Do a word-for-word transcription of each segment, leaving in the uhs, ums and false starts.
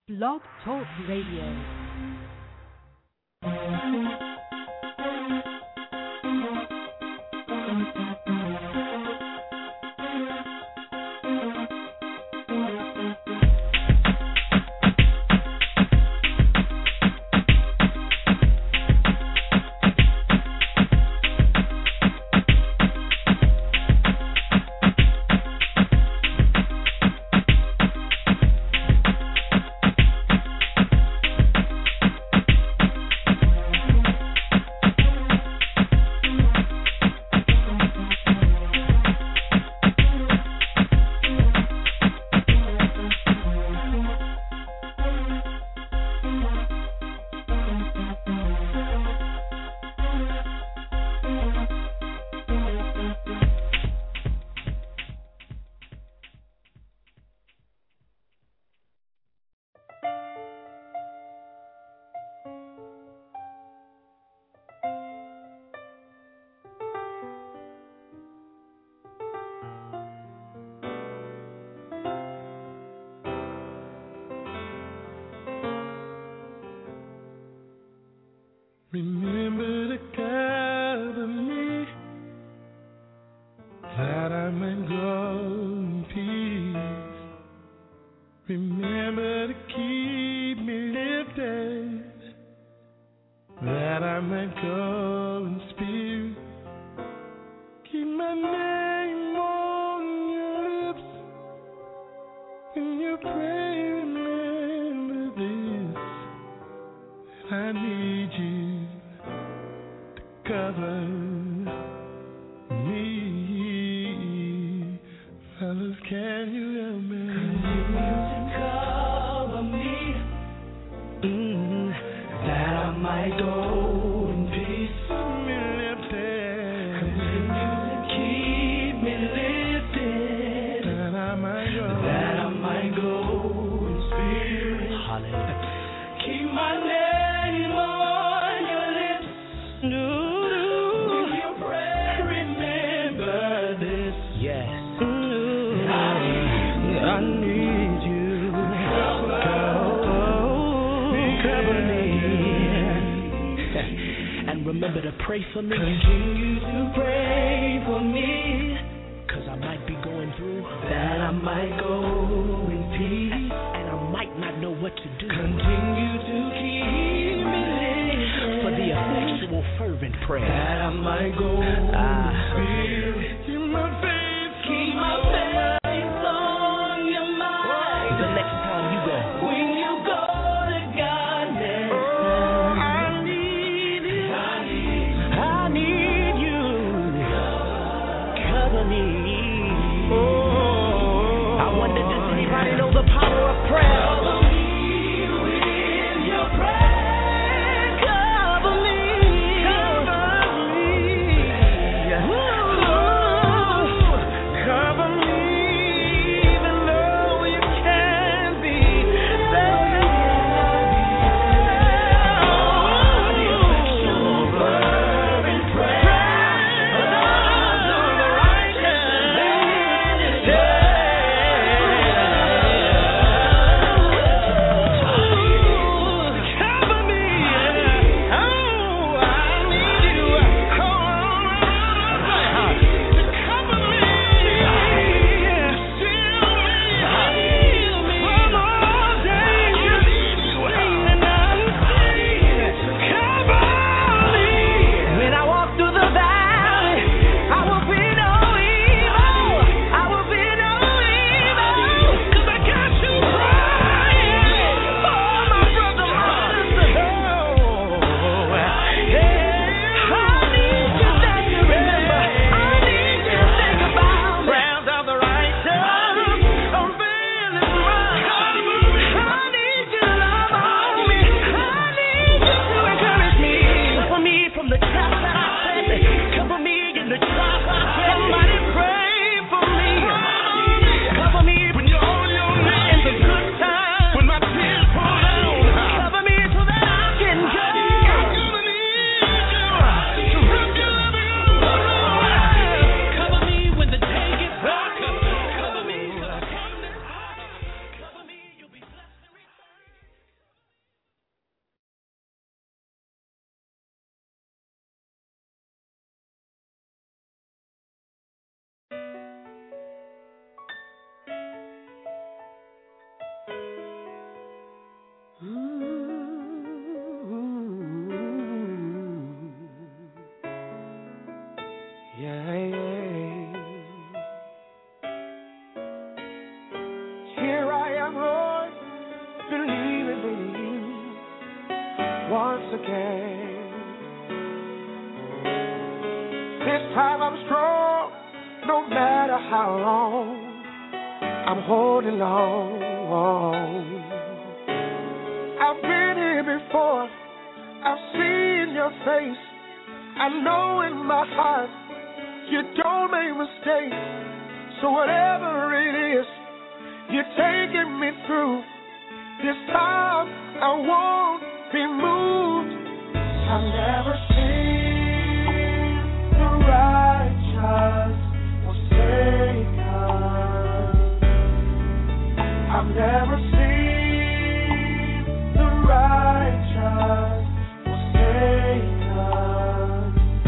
Blog Talk Radio. Remember to gather me, that I may grow in peace. Remember to keep me lifted, that I may go in spirit. Keep my name on your lips, when you pray, remember this, that I need you. Cover me, fellas, can you help me? Continue to cover me, mm, that I might go in peace. Me lifted. Continue to keep me lifted, That I might go. that I might go in spirit. Hallelujah. Keep my name on your lips. No. Remember to pray for me. Continue to pray for me, cause I might be going through, that I might go in peace, and I might not know what to do. Continue to keep me lifted, for the effectual fervent prayer, that I might go ah. in spirit. Keep my faith, keep my faith on your mind. The next time you go, when you go to God now. I wonder, does anybody know the power of prayer? Cover me with your prayer. Cover me. Cover me. Ooh. once again. This time I'm strong, no matter how long. I'm holding on. I've been here before. I've seen your face. I know in my heart you don't make mistakes. So whatever it is you're taking me through, this time I won't be moved. I've never seen the righteous forsaken. I've never seen the righteous forsaken.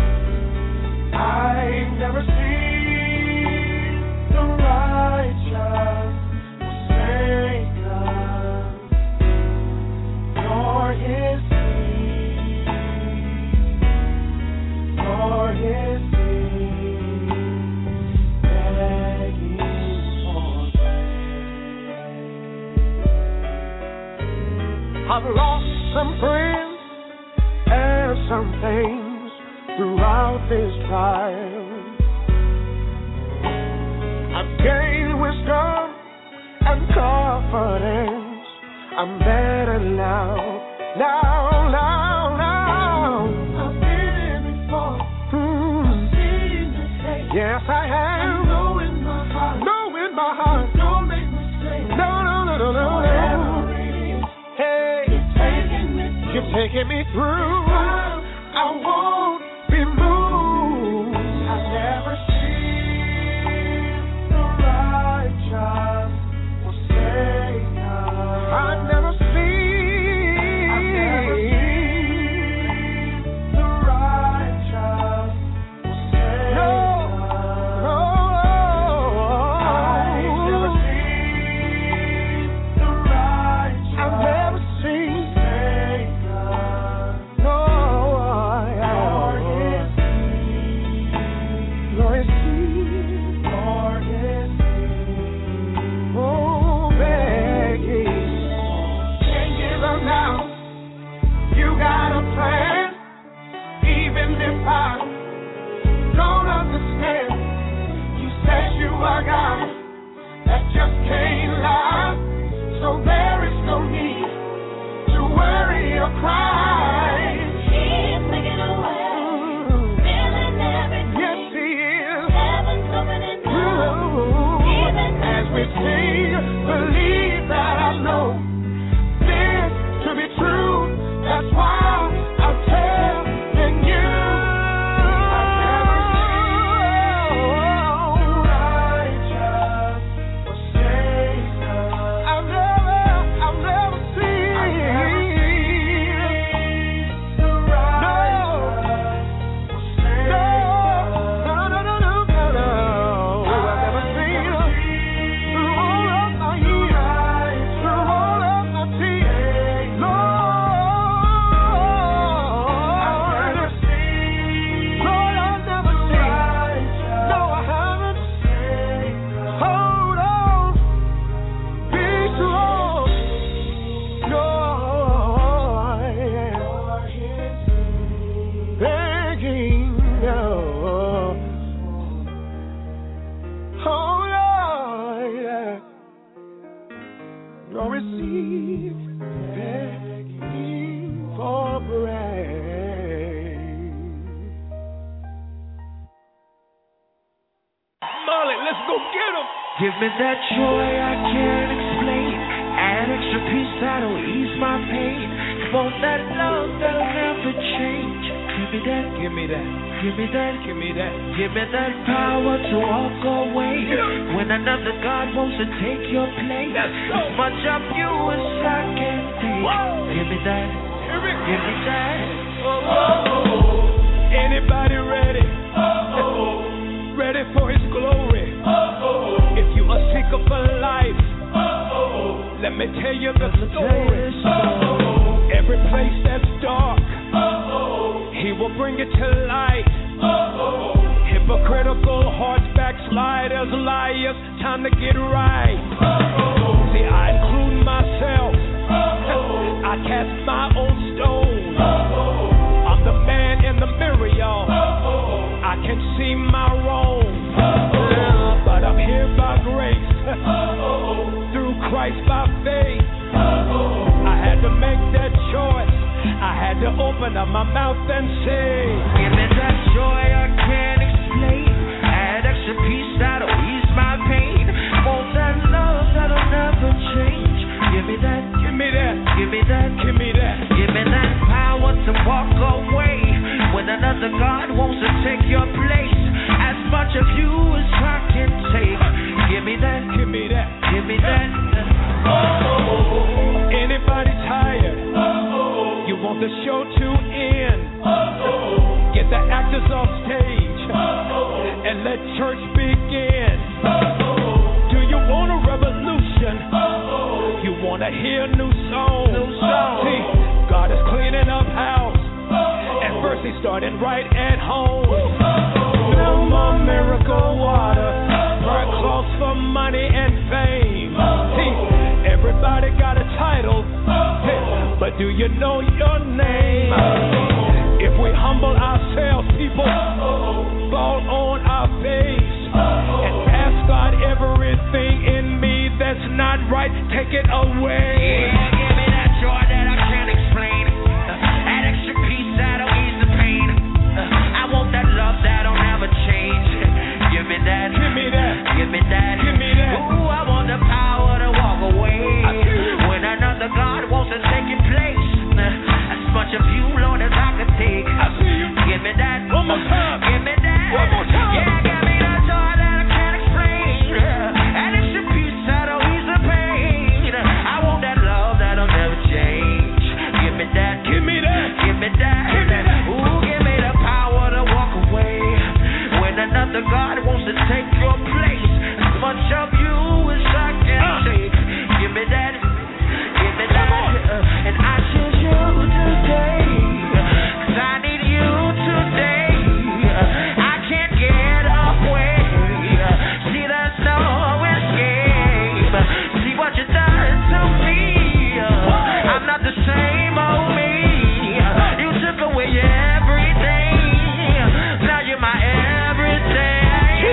I've never seen the righteous forsaken, nor his seed, nor his seed begging for bread. I've lost some friends and some things throughout this trial. I've gained wisdom and confidence. I'm better now, now, now, now. I've been here before. Mm. I've seen the face. Yes, I have. I know in my heart. Know in my heart. Don't make mistakes. No, no, no, no, no. Whatever it is. Hey, you're taking me through. You're taking me through. I won't be moved. I've never seen the righteous forsaken. I've never seen. I've never seen the righteous forsaken. No, no. I've never seen the righteous. I've never seen. No. God, that just can't lie. So there is no need to worry or cry. He's making a way, filling everything. Yes, He is. Heaven's opening now. Even as we sing, believe that I know this to be true. That's why I'm telling you. Give me that joy I can't explain, an extra peace that'll ease my pain. Want that love that'll never change. Give me that, give me that, give me that, give me that. Give me that power to walk away when another God wants to take your place. As much of you as I can take. Give me that, give me that. Oh, oh, oh. Anybody ready? Oh, oh. Ready for His glory? Oh, oh. If you are sick of a life, oh, oh. Let me tell you the story. Oh, oh. Every place that's dark, oh, oh. He will bring it to light. Oh, oh. Hypocritical hearts, backsliders, liars, time to get right. Oh, oh. See, I include myself. Oh, oh. I cast my own stone. Oh, to open up my mouth and say, give me that joy I can't explain. Add extra peace that'll ease my pain. Want that love that'll never change. Give me that, give me that, give me that, give me that. give me that power to walk away when another God wants to take your place. As much of you as I can take. Give me that, give me that, give me that. Oh, anybody tired? Oh, you want the show to end? Oh, get the actors off stage oh, and let church begin. Oh, do you want a revolution? Oh, you want to hear new songs? New songs. See, God is cleaning up house, oh, and first He's starting right at home. Oh, no more miracle water, burn clothes for money and fame. See, everybody got a title, hey, but do you know your name? If we humble ourselves, people fall on our face and ask God, everything in me that's not right, take it away. Yeah, give me that joy that I can't explain. Uh, add extra peace that'll ease the pain. Uh, I want that love that'll never change. Give me that, give me that, give me that, give me that. Ooh, I want the power to walk away when another God wants to take your place. Uh, as much of you, Lord, as I can take. I see you. Give me that, one more time. Give me that, one more time. Yeah, give me that joy that I can't explain. Add extra peace that'll ease the pain. I want that love that'll never change. Give me that, give me that, give me that, give me that. Ooh, give me the power to walk away when another God wants to take your place. As much of you as I can uh. take. Give me that, give me that, uh, and I choose you today. Cause I need you today. I can't get away. See, there's no escape. See what you done to me. I'm not the same old me. You took away everything. Now you're my everything.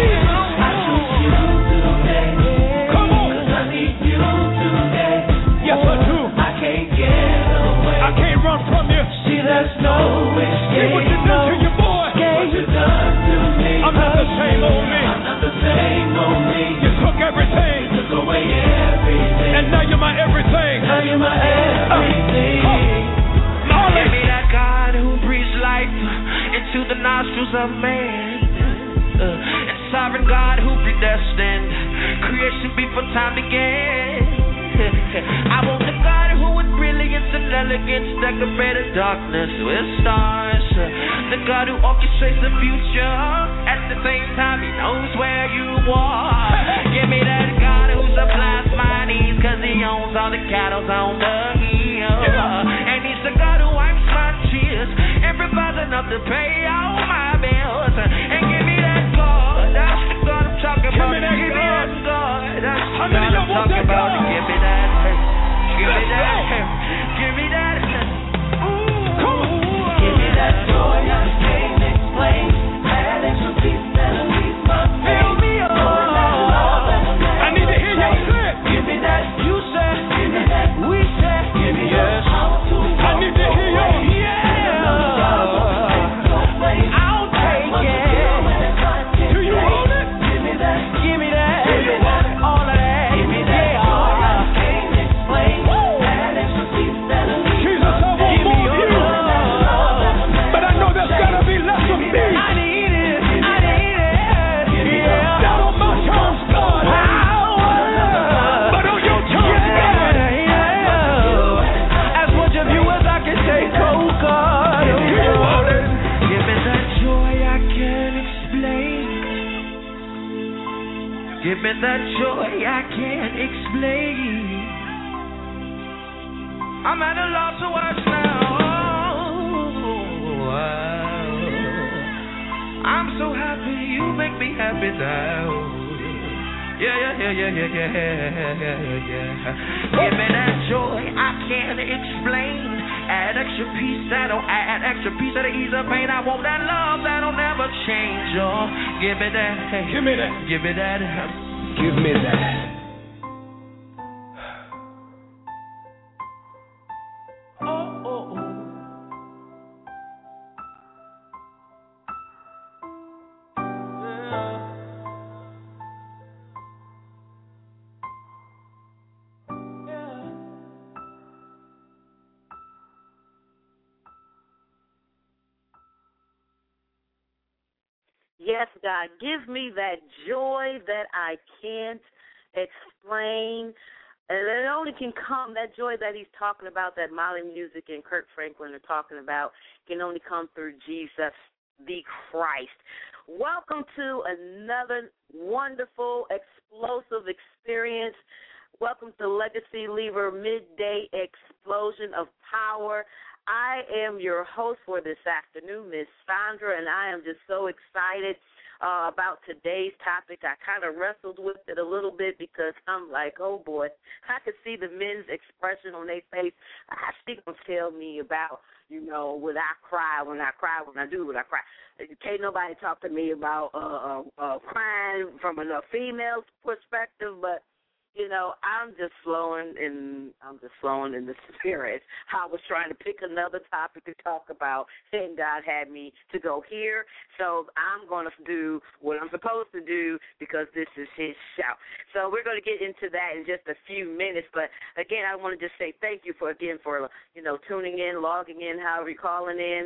I choose you today. Come on. Cause I need you today. Yes, I do. I can't get away. I can't run from you. See, there's no escape. See what you done to your boy. What you done to me. I'm not the same old me. I'm not the same old me. You took everything. You took away everything. And now you're my everything. Now you're my everything. Uh, oh. Give me that God who breathes life into the nostrils of man. Uh, and sovereign God who predestined creation before time began. I want the God who with brilliance and elegance decorated darkness with stars. The God who orchestrates the future. At the same time, He knows where you are. Give me that God who supplies my needs, cause He owns all the cattle on the hill. And He's the God who wipes my tears and provides enough to pay all my bills. And give me that God, that's the God I'm talking about. Give me that give me God. that God, that's the How God many I'm of y'all want talking that about. God? Give me that, give me Let's that, go. give me that. Ooh. Come on. Give me that joy I can't explain. That extra peace that'll ease my pain. Fill me up. I need to hear you say it. Give me that, you say. Give me that, we say. Give me yes. I need to hear you. Yeah. I'll take it. Do you want it? Give me that. Give me that. Do you want it? All of that. Give me that. Yeah. Jesus, I want more of you. But I know there's gotta be less of me. I need it. I need it. Yeah. Not on my terms, God. But on your terms, God. As much of you as I can take, oh God. Do you want it? Give me that joy I can't explain. Give me that joy I can't explain. I'm at a loss of words now. I'm so happy, you make me happy now. Yeah, yeah, yeah, yeah, yeah, yeah, yeah, yeah. Give me that joy I can't explain. Add extra peace that'll add extra peace that'll ease the pain. I want that love that'll never change. Oh, give me that. Give me that. Give me that. Give me that. Oh, oh, oh. Yes, God, give me that joy that I can't explain. And it only can come, that joy that he's talking about, that Mali Music and Kirk Franklin are talking about, can only come through Jesus the Christ. Welcome to another wonderful, explosive experience. Welcome to Legacy Lever Midday Explosion of Power. I am your host for this afternoon, Miss Sandra, and I am just so excited uh, about today's topic. I kind of wrestled with it a little bit because I'm like, oh, boy, I could see the men's expression on their face. I think they'll tell me about, you know, when I cry, when I cry, when I do, when I cry. Can't nobody talk to me about uh, uh, uh, crying from a female's perspective, but you know, I'm just flowing in. I'm just flowing in the spirit. I was trying to pick another topic to talk about, and God had me to go here. So I'm going to do what I'm supposed to do because this is His show. So we're going to get into that in just a few minutes. But again, I want to just say thank you for again for you know tuning in, logging in, however you're calling in.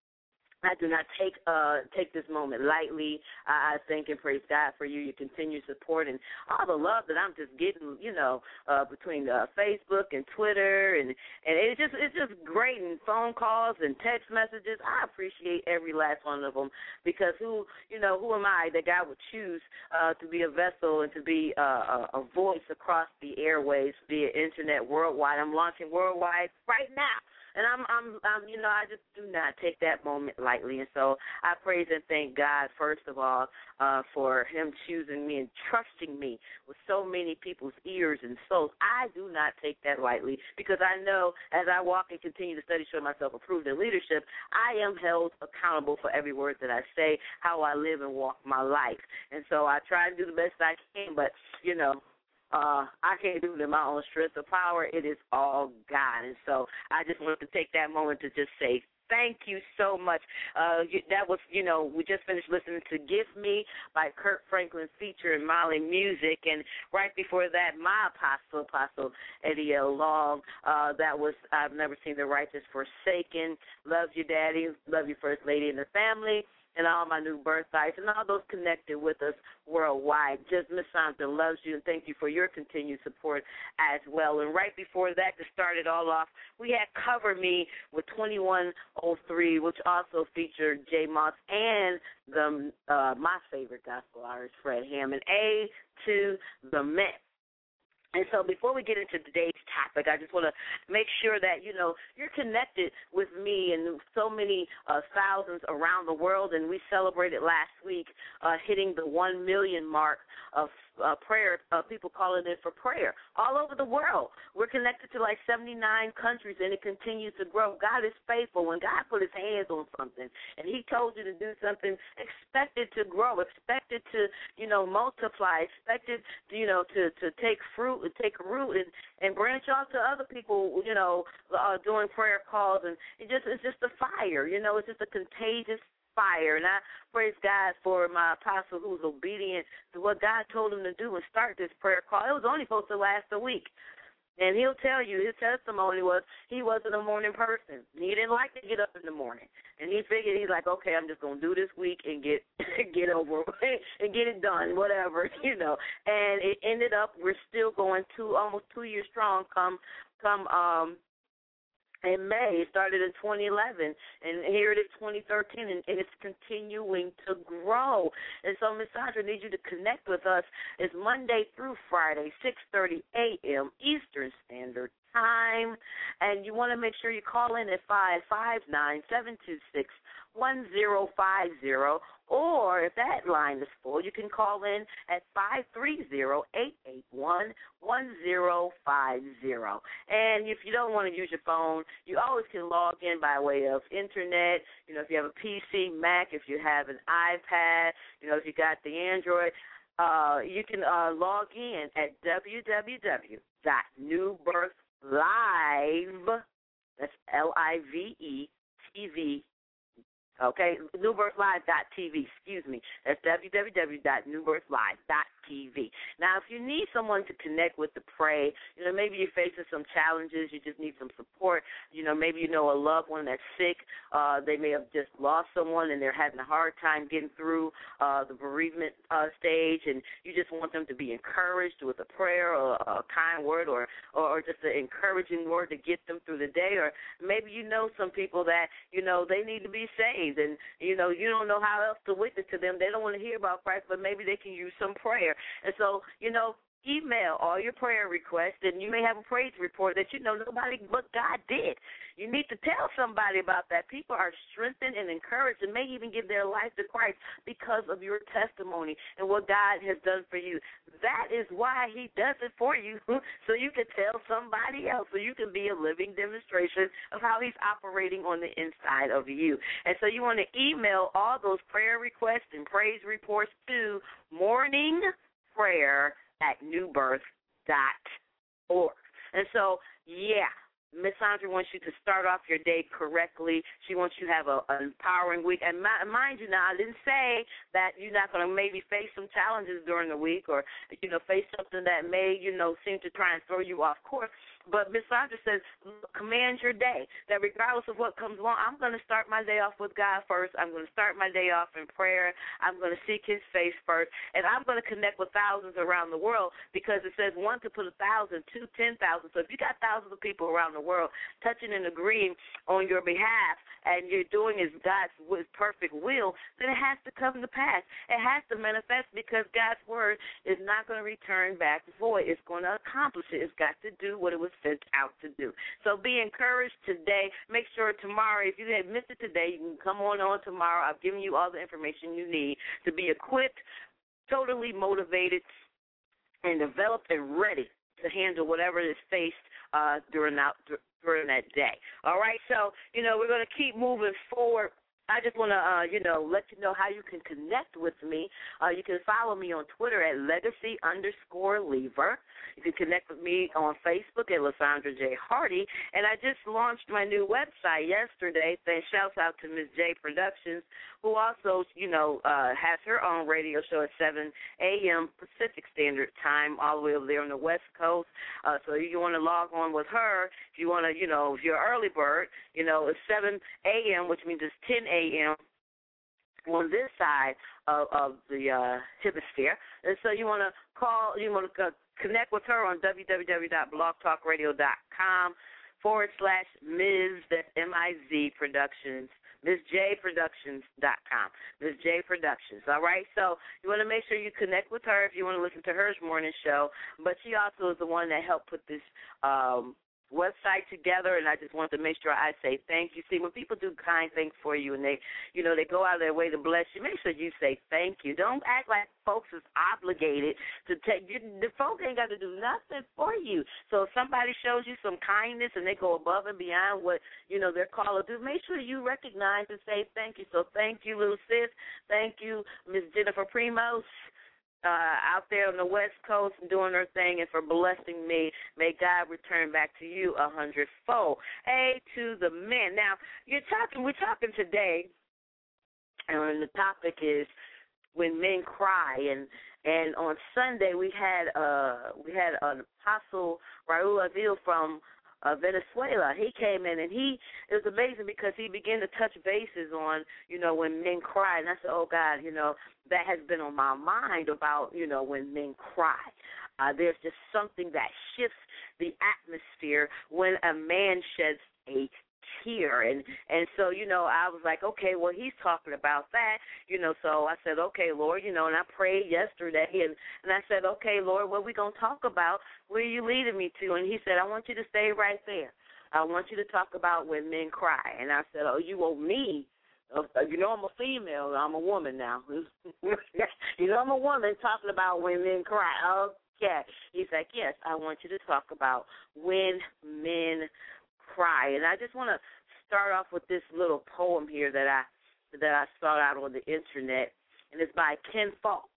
I do not take uh, take this moment lightly. I thank and praise God for you, your continued support, and all the love that I'm just getting, you know, uh, between uh, Facebook and Twitter, and, and it's just it's just great, and phone calls and text messages. I appreciate every last one of them because who, you know, who am I that God would choose uh, to be a vessel and to be uh, a, a voice across the airways via internet worldwide. I'm launching worldwide right now. And I'm, I'm, I'm, you know, I just do not take that moment lightly. And so I praise and thank God, first of all, uh, for Him choosing me and trusting me with so many people's ears and souls. I do not take that lightly because I know as I walk and continue to study, show myself approved in leadership, I am held accountable for every word that I say, how I live and walk my life. And so I try to do the best I can, but, you know, Uh, I can't do it in my own strength or power. It is all God. And so I just wanted to take that moment to just say thank you so much. Uh, that was, you know, we just finished listening to Give Me by Kirk Franklin featuring Mali Music. And right before that, my apostle, Apostle Eddie L. Long, uh, that was I've Never Seen the Righteous Forsaken. Love you, Daddy. Love you, First Lady and the family. And all my new birthrights and all those connected with us worldwide. Just Miss Sandra loves you, and thank you for your continued support as well. And right before that, to start it all off, we had Cover Me with twenty-one oh three, which also featured J. Moss and the uh, my favorite gospel artist, Fred Hammond, A to the Met. And so before we get into today's topic, I just want to make sure that, you know, you're connected with me and so many uh, thousands around the world. And we celebrated last week uh, hitting the one million mark of uh, prayer, uh, people calling in for prayer all over the world. We're connected to like seventy-nine countries, and it continues to grow. God is faithful. When God put His hands on something and He told you to do something, expect it to grow, expect it to, you know, multiply, expect it, you know, to, to take fruit, take root and, and branch off to other people, you know, uh, doing prayer calls. And it just it's just a fire, you know, it's just a contagious fire. And I praise God for my apostle who's obedient to what God told him to do and start this prayer call. It was only supposed to last a week. And he'll tell you, his testimony was he wasn't a morning person. He didn't like to get up in the morning. And he figured, he's like, okay, I'm just going to do this week and get get over and get it done, whatever, you know. And it ended up, we're still going two, almost two years strong come, come um, in May. It started in twenty eleven, and here it is twenty thirteen, and, and it's continuing to grow. And so, Miss Sandra, I need you to connect with us. It's Monday through Friday, six thirty a.m. Eastern Standard Time, and you want to make sure you call in at five five nine, seven two six, one zero five zero, or if that line is full, you can call in at five three zero, eight eight one, one zero five zero. And if you don't want to use your phone, you always can log in by way of internet. You know, if you have a P C, Mac, if you have an iPad, you know, if you got the Android, uh, you can uh, log in at w w w dot new birth live, that's L I V E T V, okay, new birth live dot t v, excuse me. That's w w w dot new birth live dot t v. Now, if you need someone to connect with to pray, you know, maybe you're facing some challenges, you just need some support, you know, maybe you know a loved one that's sick. Uh, they may have just lost someone and they're having a hard time getting through uh, the bereavement uh, stage, and you just want them to be encouraged with a prayer or a kind word or, or just an encouraging word to get them through the day. Or maybe you know some people that, you know, they need to be saved, and, you know, you don't know how else to witness to them. They don't want to hear about Christ, but maybe they can use some prayer. And so, you know, email all your prayer requests, and you may have a praise report that you know nobody but God did. You need to tell somebody about that. People are strengthened and encouraged and may even give their life to Christ because of your testimony and what God has done for you. That is why he does it for you, so you can tell somebody else, so you can be a living demonstration of how he's operating on the inside of you. And so you want to email all those prayer requests and praise reports to morning prayer at new birth dot org. And so, yeah, Miss Sandra wants you to start off your day correctly. She wants you to have a, an empowering week. And my, mind you now, I didn't say that you're not going to maybe face some challenges during the week or, you know, face something that may, you know, seem to try and throw you off course. But Miss Sandra says, command your day, that regardless of what comes along, I'm going to start my day off with God first. I'm going to start my day off in prayer. I'm going to seek his face first. And I'm going to connect with thousands around the world, because it says one could put a thousand, two, ten thousand. So if you got thousands of people around the world touching and agreeing on your behalf, and you're doing his God's perfect will, then it has to come to pass. It has to manifest, because God's word is not going to return back void. It's going to accomplish it. It's got to do what it was sent out to do. So be encouraged today. Make sure tomorrow, if you had missed it today, you can come on on tomorrow. I've given you all the information you need to be equipped, totally motivated, and developed and ready to handle whatever is faced uh, during that during that day. All right, so, you know, we're going to keep moving forward. I just want to, uh, you know, let you know how you can connect with me. Uh, you can follow me on Twitter at legacy underscore lever. You can connect with me on Facebook at Lysandra J. Hardy. And I just launched my new website yesterday. Then shouts out to Miz J Productions, who also, you know, uh, has her own radio show at seven a.m. Pacific Standard Time, all the way over there on the West Coast. Uh, so you want to log on with her. If you want to, you know, if you're an early bird, you know, it's seven a.m., which means it's ten a.m. on this side of, of the uh, hemisphere. And so you want to call, you want to uh, connect with her on www.blogtalkradio.com forward slash Miz, that's M I Z Productions, Miz J Productions dot com, Miz J Productions, all right? So you want to make sure you connect with her if you want to listen to her morning show. But she also is the one that helped put this um, website together, and I just want to make sure I say thank you. See, when people do kind things for you and they, you know, they go out of their way to bless you, make sure you say thank you. Don't act like folks is obligated to take you. The folks ain't got to do nothing for you. So if somebody shows you some kindness and they go above and beyond what, you know, they're called to do, make sure you recognize and say thank you. So thank you, little sis. Thank you, Miss Jennifer Primos. Uh, out there on the West Coast and doing her thing, and for blessing me. May God return back to you a hundredfold. Hey, to the men. Now, you're talking. We're talking today, and the topic is when men cry. And and on Sunday we had uh we had an apostle Raul Avil from Uh, Venezuela. He came in, and he, it was amazing because he began to touch bases on, you know, when men cry. And I said, oh, God, you know, that has been on my mind about, you know, when men cry. Uh, there's just something that shifts the atmosphere when a man sheds a tear. And, and so, you know, I was like, okay, well, he's talking about that, you know, so I said, okay, Lord, you know, and I prayed yesterday, and, and I said, okay, Lord, what are we going to talk about? Where are you leading me to? And he said, I want you to stay right there. I want you to talk about when men cry. And I said, oh, you want me? You know, I'm a female. I'm a woman now. You know, I'm a woman talking about when men cry. Okay. He's like, yes, I want you to talk about when men cry. And I just want to start off with this little poem here that I that I saw out on the internet, and it's by Ken Falk.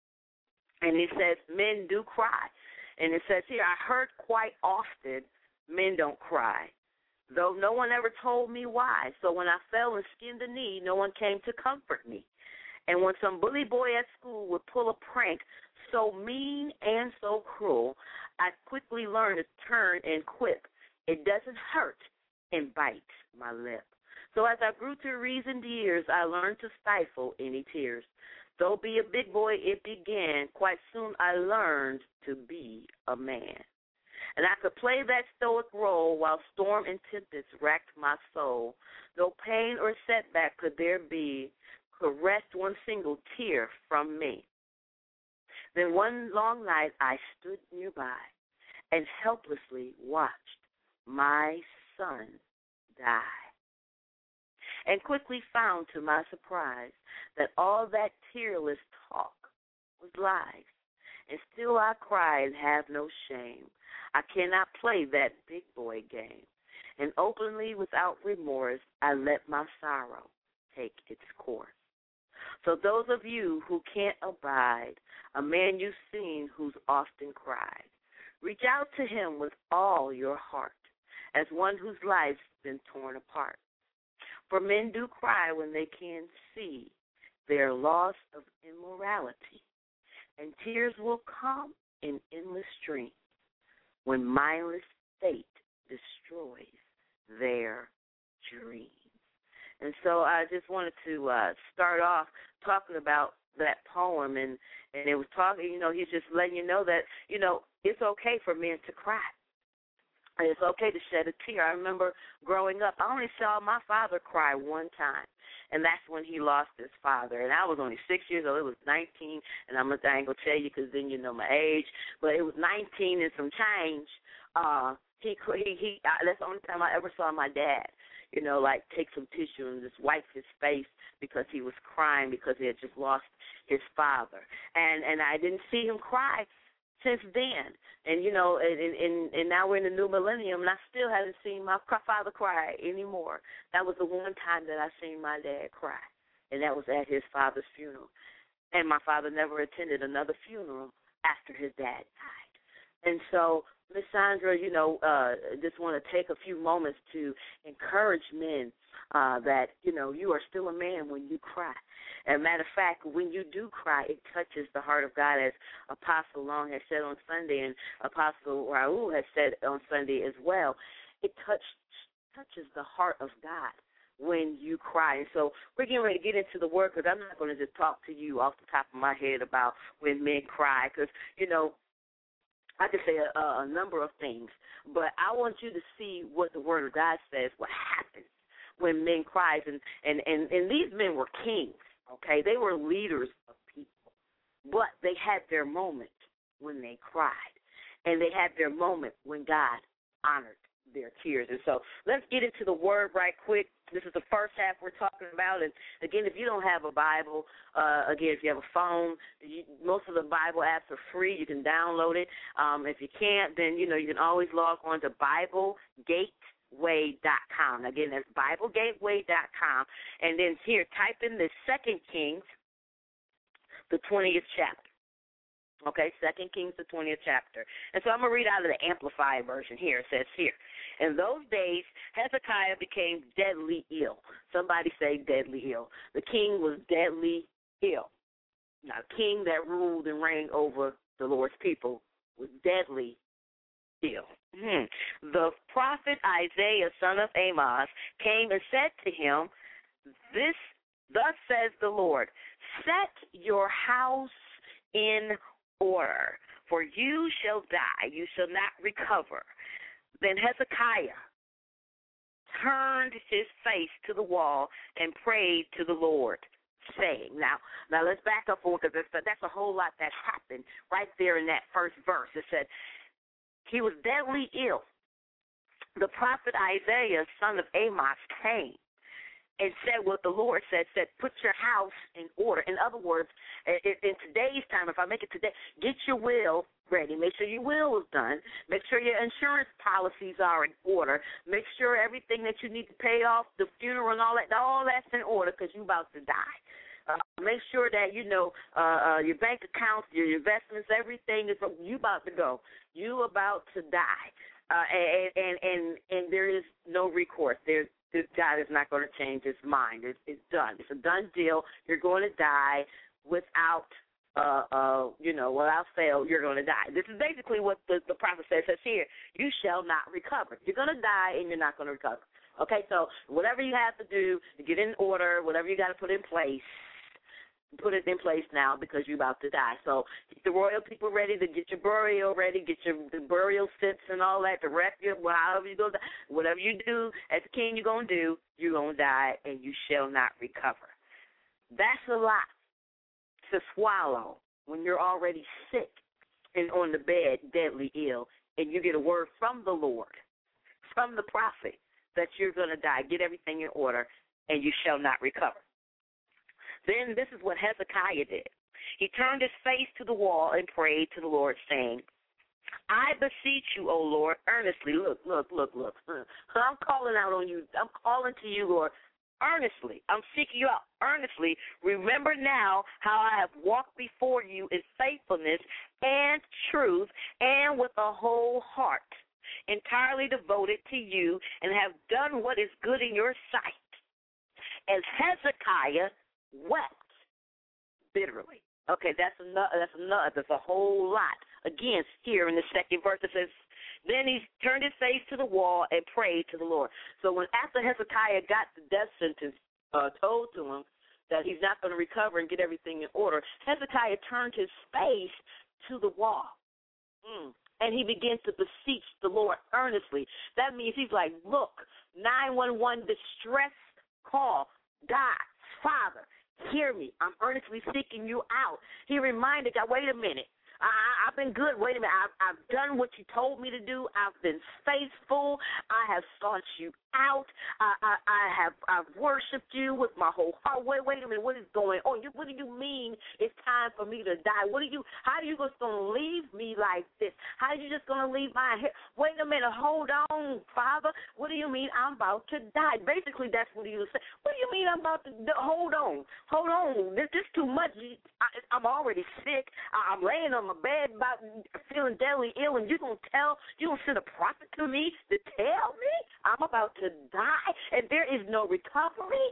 And he says, men do cry. And it says here, I heard quite often, men don't cry, though no one ever told me why. So when I fell and skinned a knee, no one came to comfort me. And when some bully boy at school would pull a prank so mean and so cruel, I quickly learned to turn and quip. It doesn't hurt. and bite my lip. So as I grew to reasoned years, I learned to stifle any tears. Though be a big boy it began, quite soon I learned to be a man. And I could play that stoic role while storm and tempest racked my soul. No pain or setback could there be, could wrest one single tear from me. Then one long night I stood nearby and helplessly watched my son die. And quickly found to my surprise that all that tearless talk was lies. And still I cry and have no shame. I cannot play that big boy game. And openly, without remorse, I let my sorrow take its course. So those of you who can't abide a man you've seen who's often cried, reach out to him with all your heart, as one whose life's been torn apart. For men do cry when they can see their loss of immorality, and tears will come in endless streams when mindless fate destroys their dreams. And so I just wanted to uh, start off talking about that poem, and, and it was talking, you know, he's just letting you know that, you know, it's okay for men to cry. And it's okay to shed a tear. I remember growing up, I only saw my father cry one time, and that's when he lost his father. And I was only six years old. It was nineteen, and I'm not, I ain't going to tell you because then you know my age, but it was nineteen and some change. Uh, he, he, he, uh, that's the only time I ever saw my dad, you know, like take some tissue and just wipe his face because he was crying because he had just lost his father. And, and I didn't see him cry since then. And, you know, and, and, and now we're in the new millennium, and I still haven't seen my father cry anymore. That was the one time that I seen my dad cry, and that was at his father's funeral. And my father never attended another funeral after his dad died. And so, Miss Sandra, you know, uh, just want to take a few moments to encourage men uh, that, you know, you are still a man when you cry. As a matter of fact, when you do cry, it touches the heart of God, as Apostle Long has said on Sunday, and Apostle Raul has said on Sunday as well. It touch, touches the heart of God when you cry. And so we're getting ready to get into the word, because I'm not going to just talk to you off the top of my head about when men cry, because, you know, I could say a, a number of things, but I want you to see what the Word of God says, what happens when men cry. And, and, and, and these men were kings, okay? They were leaders of people, but they had their moment when they cried, and they had their moment when God honored their tears. And so let's get into the Word right quick. This is the first half we're talking about. And, again, if you don't have a Bible, uh, again, if you have a phone, you, most of the Bible apps are free. You can download it. Um, if you can't, then, you know, you can always log on to Bible Gateway dot com. Again, that's Bible Gateway dot com. And then here, type in the Second Kings, the twentieth chapter. Okay, Second Kings, the twentieth chapter. And so I'm going to read out of the Amplified version here. It says here, in those days, Hezekiah became deadly ill. Somebody say deadly ill. The king was deadly ill. Now, the king that ruled and reigned over the Lord's people was deadly ill. Hmm. The prophet Isaiah, son of Amos, came and said to him, "This, thus says the Lord, set your house in order, for you shall die, you shall not recover." Then Hezekiah turned his face to the wall and prayed to the Lord, saying, now, now let's back up for, because that's a whole lot that happened right there in that first verse. It said, he was deadly ill. The prophet Isaiah, son of Amos, came and said what the Lord said, said, put your house in order. In other words, in today's time, if I make it today, get your will ready. Make sure your will is done. Make sure your insurance policies are in order. Make sure everything that you need to pay off, the funeral and all that, all that's in order, because you're about to die. Uh, make sure that, you know, uh, uh, your bank accounts, your investments, everything is, you about to go. You about to die. Uh, and, and, and, and there is no recourse. There's This God is not going to change his mind. It's, it's done. It's a done deal. You're going to die without uh, uh, you know, without fail, you're going to die. This is basically what the, the prophet says, says here. You shall not recover. You're going to die and you're not going to recover. Okay, so whatever you have to do to get in order, whatever you got to put in place, put it in place now because you're about to die. So get the royal people ready to get your burial ready, get your the burial sits and all that, to wrap you, well, however you go, whatever you do as a king, you're going to do, you're going to die and you shall not recover. That's a lot to swallow when you're already sick and on the bed, deadly ill, and you get a word from the Lord, from the prophet, that you're going to die. Get everything in order, and you shall not recover. Then this is what Hezekiah did. He turned his face to the wall and prayed to the Lord, saying, I beseech you, O Lord, earnestly. Look, look, look, look. I'm calling out on you. I'm calling to you, Lord, earnestly. I'm seeking you out earnestly. Remember now how I have walked before you in faithfulness and truth and with a whole heart, entirely devoted to you, and have done what is good in your sight. As Hezekiah wept bitterly. Okay, that's enough. That's enough. That's a whole lot. Again, here in the second verse it says, then he turned his face to the wall and prayed to the Lord. So when after Hezekiah got the death sentence uh, told to him that he's not going to recover and get everything in order, Hezekiah turned his face to the wall. Mm. And he began to beseech the Lord earnestly. That means he's like, look, nine one one distress call. God, Father, hear me. I'm earnestly seeking you out. He reminded God, wait a minute. I, I've been good. Wait a minute. I've, I've done what you told me to do. I've been faithful. I have sought you out. I, I, I have I've worshipped you with my whole heart. Wait, wait a minute. What is going on? You, what do you mean it's time for me to die? What are you? How are you just going to leave me like this? How are you just going to leave my hair? Wait a minute. Hold on, Father. What do you mean I'm about to die? Basically, that's what he was saying. What do you mean I'm about to die? Hold on. Hold on. This, this is too much. I, I'm already sick. I'm laying on my bed about feeling deadly ill, and you're going to tell, you're going to send a prophet to me to tell me I'm about to die and there is no recovery?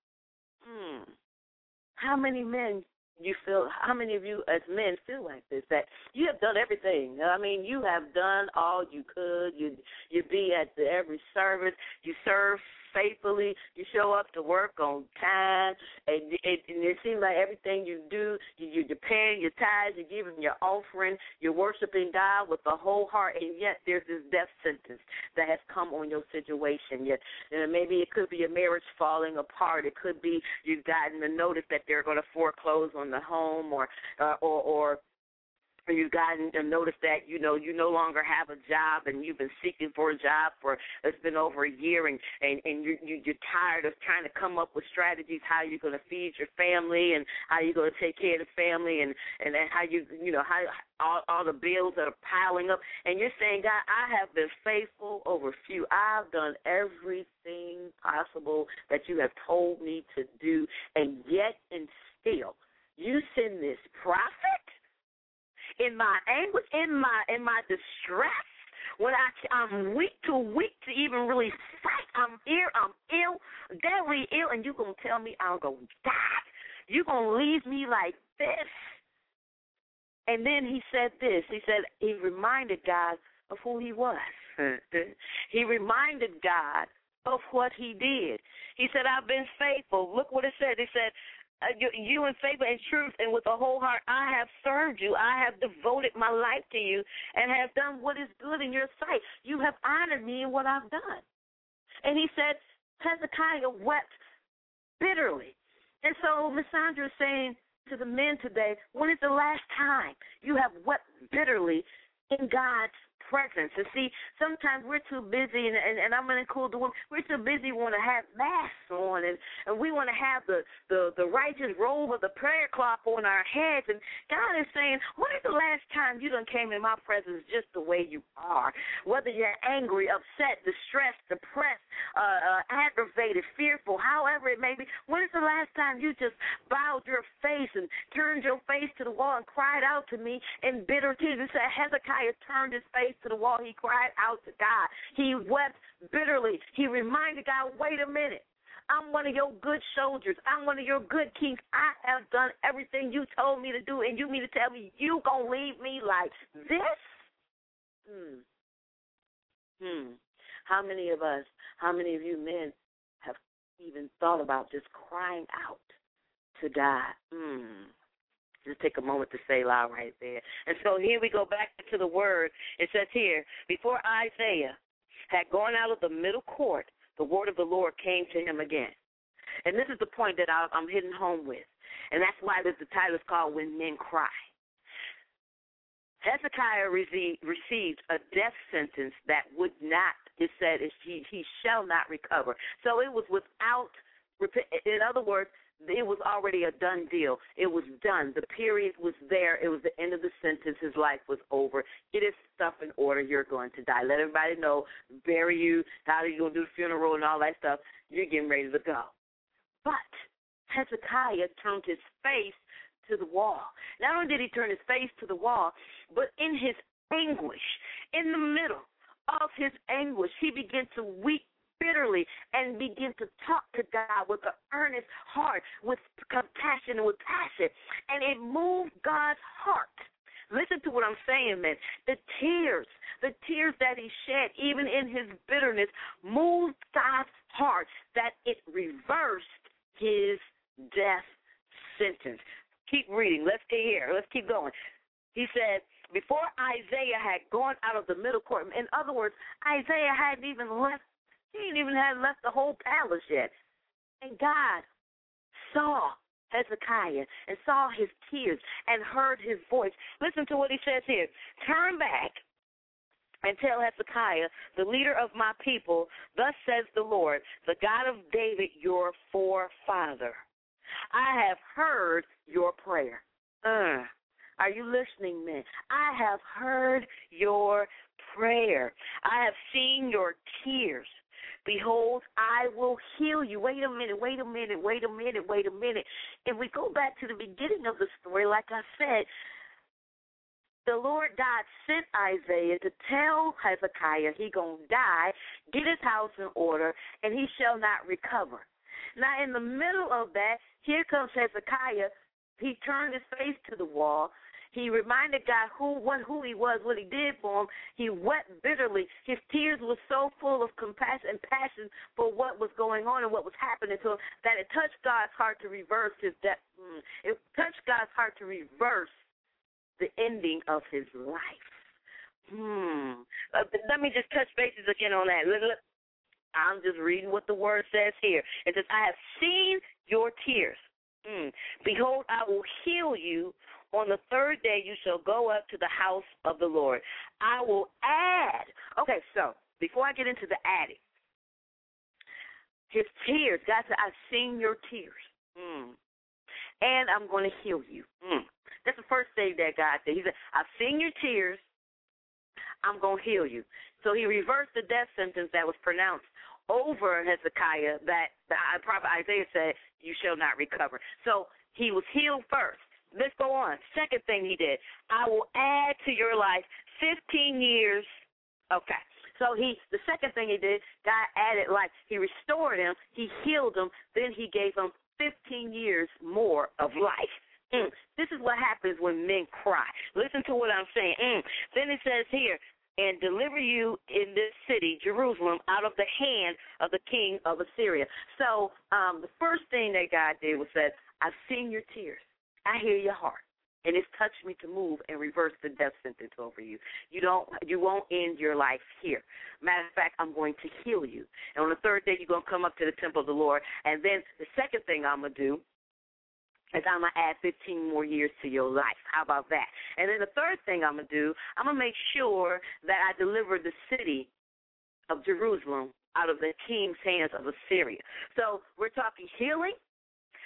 Hmm. How many men you feel, how many of you as men feel like this, that you have done everything? I mean, you have done all you could. You you be at the, every service. You serve faithfully. You show up to work on time, and it, and it seems like everything you do, you, you're paying your tithes, you're giving your offering, you're worshiping God with the whole heart, and yet there's this death sentence that has come on your situation. Yet, and maybe it could be a marriage falling apart. It could be you've gotten a notice that they're going to foreclose on the home, or uh, or or or you've gotten a notice that, you know, you no longer have a job and you've been seeking for a job for, it's been over a year, and, and, and you, you, you're tired of trying to come up with strategies, how you're going to feed your family and how you're going to take care of the family, and, and how you, you know, how all, all the bills that are piling up. And you're saying, God, I have been faithful over few. I've done everything possible that you have told me to do, and yet and still you send this prophet in my anguish, in my in my distress, when I, I'm weak, too weak to even really fight. I'm ill, I'm ill, deadly ill, and you're going to tell me I'm going to die. You're going to leave me like this. And then he said this. He said he reminded God of who he was. He reminded God of what he did. He said, I've been faithful. Look what it said. He said, Uh, you, you in favor and truth, and with a whole heart, I have served you. I have devoted my life to you and have done what is good in your sight. You have honored me in what I've done. And he said, Hezekiah wept bitterly. And so Miss Sandra is saying to the men today, when is the last time you have wept bitterly in God's presence? And see, sometimes we're too busy, and, and, and I'm going to include the women, we're too busy want to have masks on, and, and we want to have the, the, the righteous robe of the prayer cloth on our heads. And God is saying, when is the last time you done came in my presence just the way you are? Whether you're angry, upset, distressed, depressed, uh, uh, aggravated, fearful, however it may be, when is the last time you just bowed your face and turned your face to the wall and cried out to me in bitter tears? It said Hezekiah turned his face to the wall. He cried out to God. He wept bitterly. He reminded God, wait a minute. I'm one of your good soldiers. I'm one of your good kings. I have done everything you told me to do, and you mean to tell me you going to leave me like this? Hmm. Hmm. How many of us, how many of you men have even thought about just crying out to die? Hmm. Just take a moment to say loud right there. And so here we go back to the word. It says here, before Isaiah had gone out of the middle court, the word of the Lord came to him again. And this is the point that I, I'm hitting home with. And that's why this, the title is called When Men Cry. Hezekiah received, received a death sentence that would not, it said, he, he shall not recover. So it was without, in other words, it was already a done deal. It was done. The period was there. It was the end of the sentence. His life was over. Get his stuff in order. You're going to die. Let everybody know, bury you, how are you going to do the funeral and all that stuff. You're getting ready to go. But Hezekiah turned his face to the wall. Not only did he turn his face to the wall, but in his anguish, in the middle of his anguish, he began to weep bitterly and begin to talk to God with an earnest heart, with compassion and with passion. And it moved God's heart. Listen to what I'm saying, man. The tears, the tears that he shed, even in his bitterness, moved God's heart that it reversed his death sentence. Keep reading. Let's get here. Let's keep going. He said, before Isaiah had gone out of the middle court, in other words, Isaiah hadn't even left, he didn't even have left the whole palace yet. And God saw Hezekiah and saw his tears and heard his voice. Listen to what he says here. Turn back and tell Hezekiah, the leader of my people, thus says the Lord, the God of David, your forefather. I have heard your prayer. Uh, are you listening, men? I have heard your prayer. I have seen your tears. Behold, I will heal you. Wait a minute, wait a minute, wait a minute, wait a minute. If we go back to the beginning of the story, like I said, the Lord God sent Isaiah to tell Hezekiah he going to die, get his house in order, and he shall not recover. Now, in the middle of that, here comes Hezekiah. He turned his face to the wall. He reminded God who what, who he was, what he did for him. He wept bitterly. His tears were so full of compassion and passion for what was going on and what was happening to him that it touched God's heart to reverse his death. It touched God's heart to reverse the ending of his life. Hmm. Uh, let me just touch bases again on that. I'm just reading what the word says here. It says, I have seen your tears. Mm. Behold, I will heal you. On the third day you shall go up to the house of the Lord. I will add. Okay, so before I get into the adding, his tears, God said, I've seen your tears. Mm. And I'm going to heal you. Mm. That's the first thing that God did. He said, I've seen your tears. I'm going to heal you. So he reversed the death sentence that was pronounced over Hezekiah that the prophet Isaiah said, you shall not recover. So he was healed first. Let's go on. Second thing he did, I will add to your life fifteen years. Okay. So he, the second thing he did, God added life. He restored him. He healed him. Then he gave him fifteen years more of life. Mm. This is what happens when men cry. Listen to what I'm saying. Mm. Then it says here, and deliver you in this city, Jerusalem, out of the hand of the king of Assyria. So um, the first thing that God did was said, I've seen your tears. I hear your heart. And it's touched me to move and reverse the death sentence over you. You don't, you won't end your life here. Matter of fact, I'm going to heal you. And on the third day, you're going to come up to the temple of the Lord. And then the second thing I'm going to do is I'm going to add fifteen more years to your life. How about that? And then the third thing I'm going to do, I'm going to make sure that I deliver the city of Jerusalem out of the king's hands of Assyria. So we're talking healing.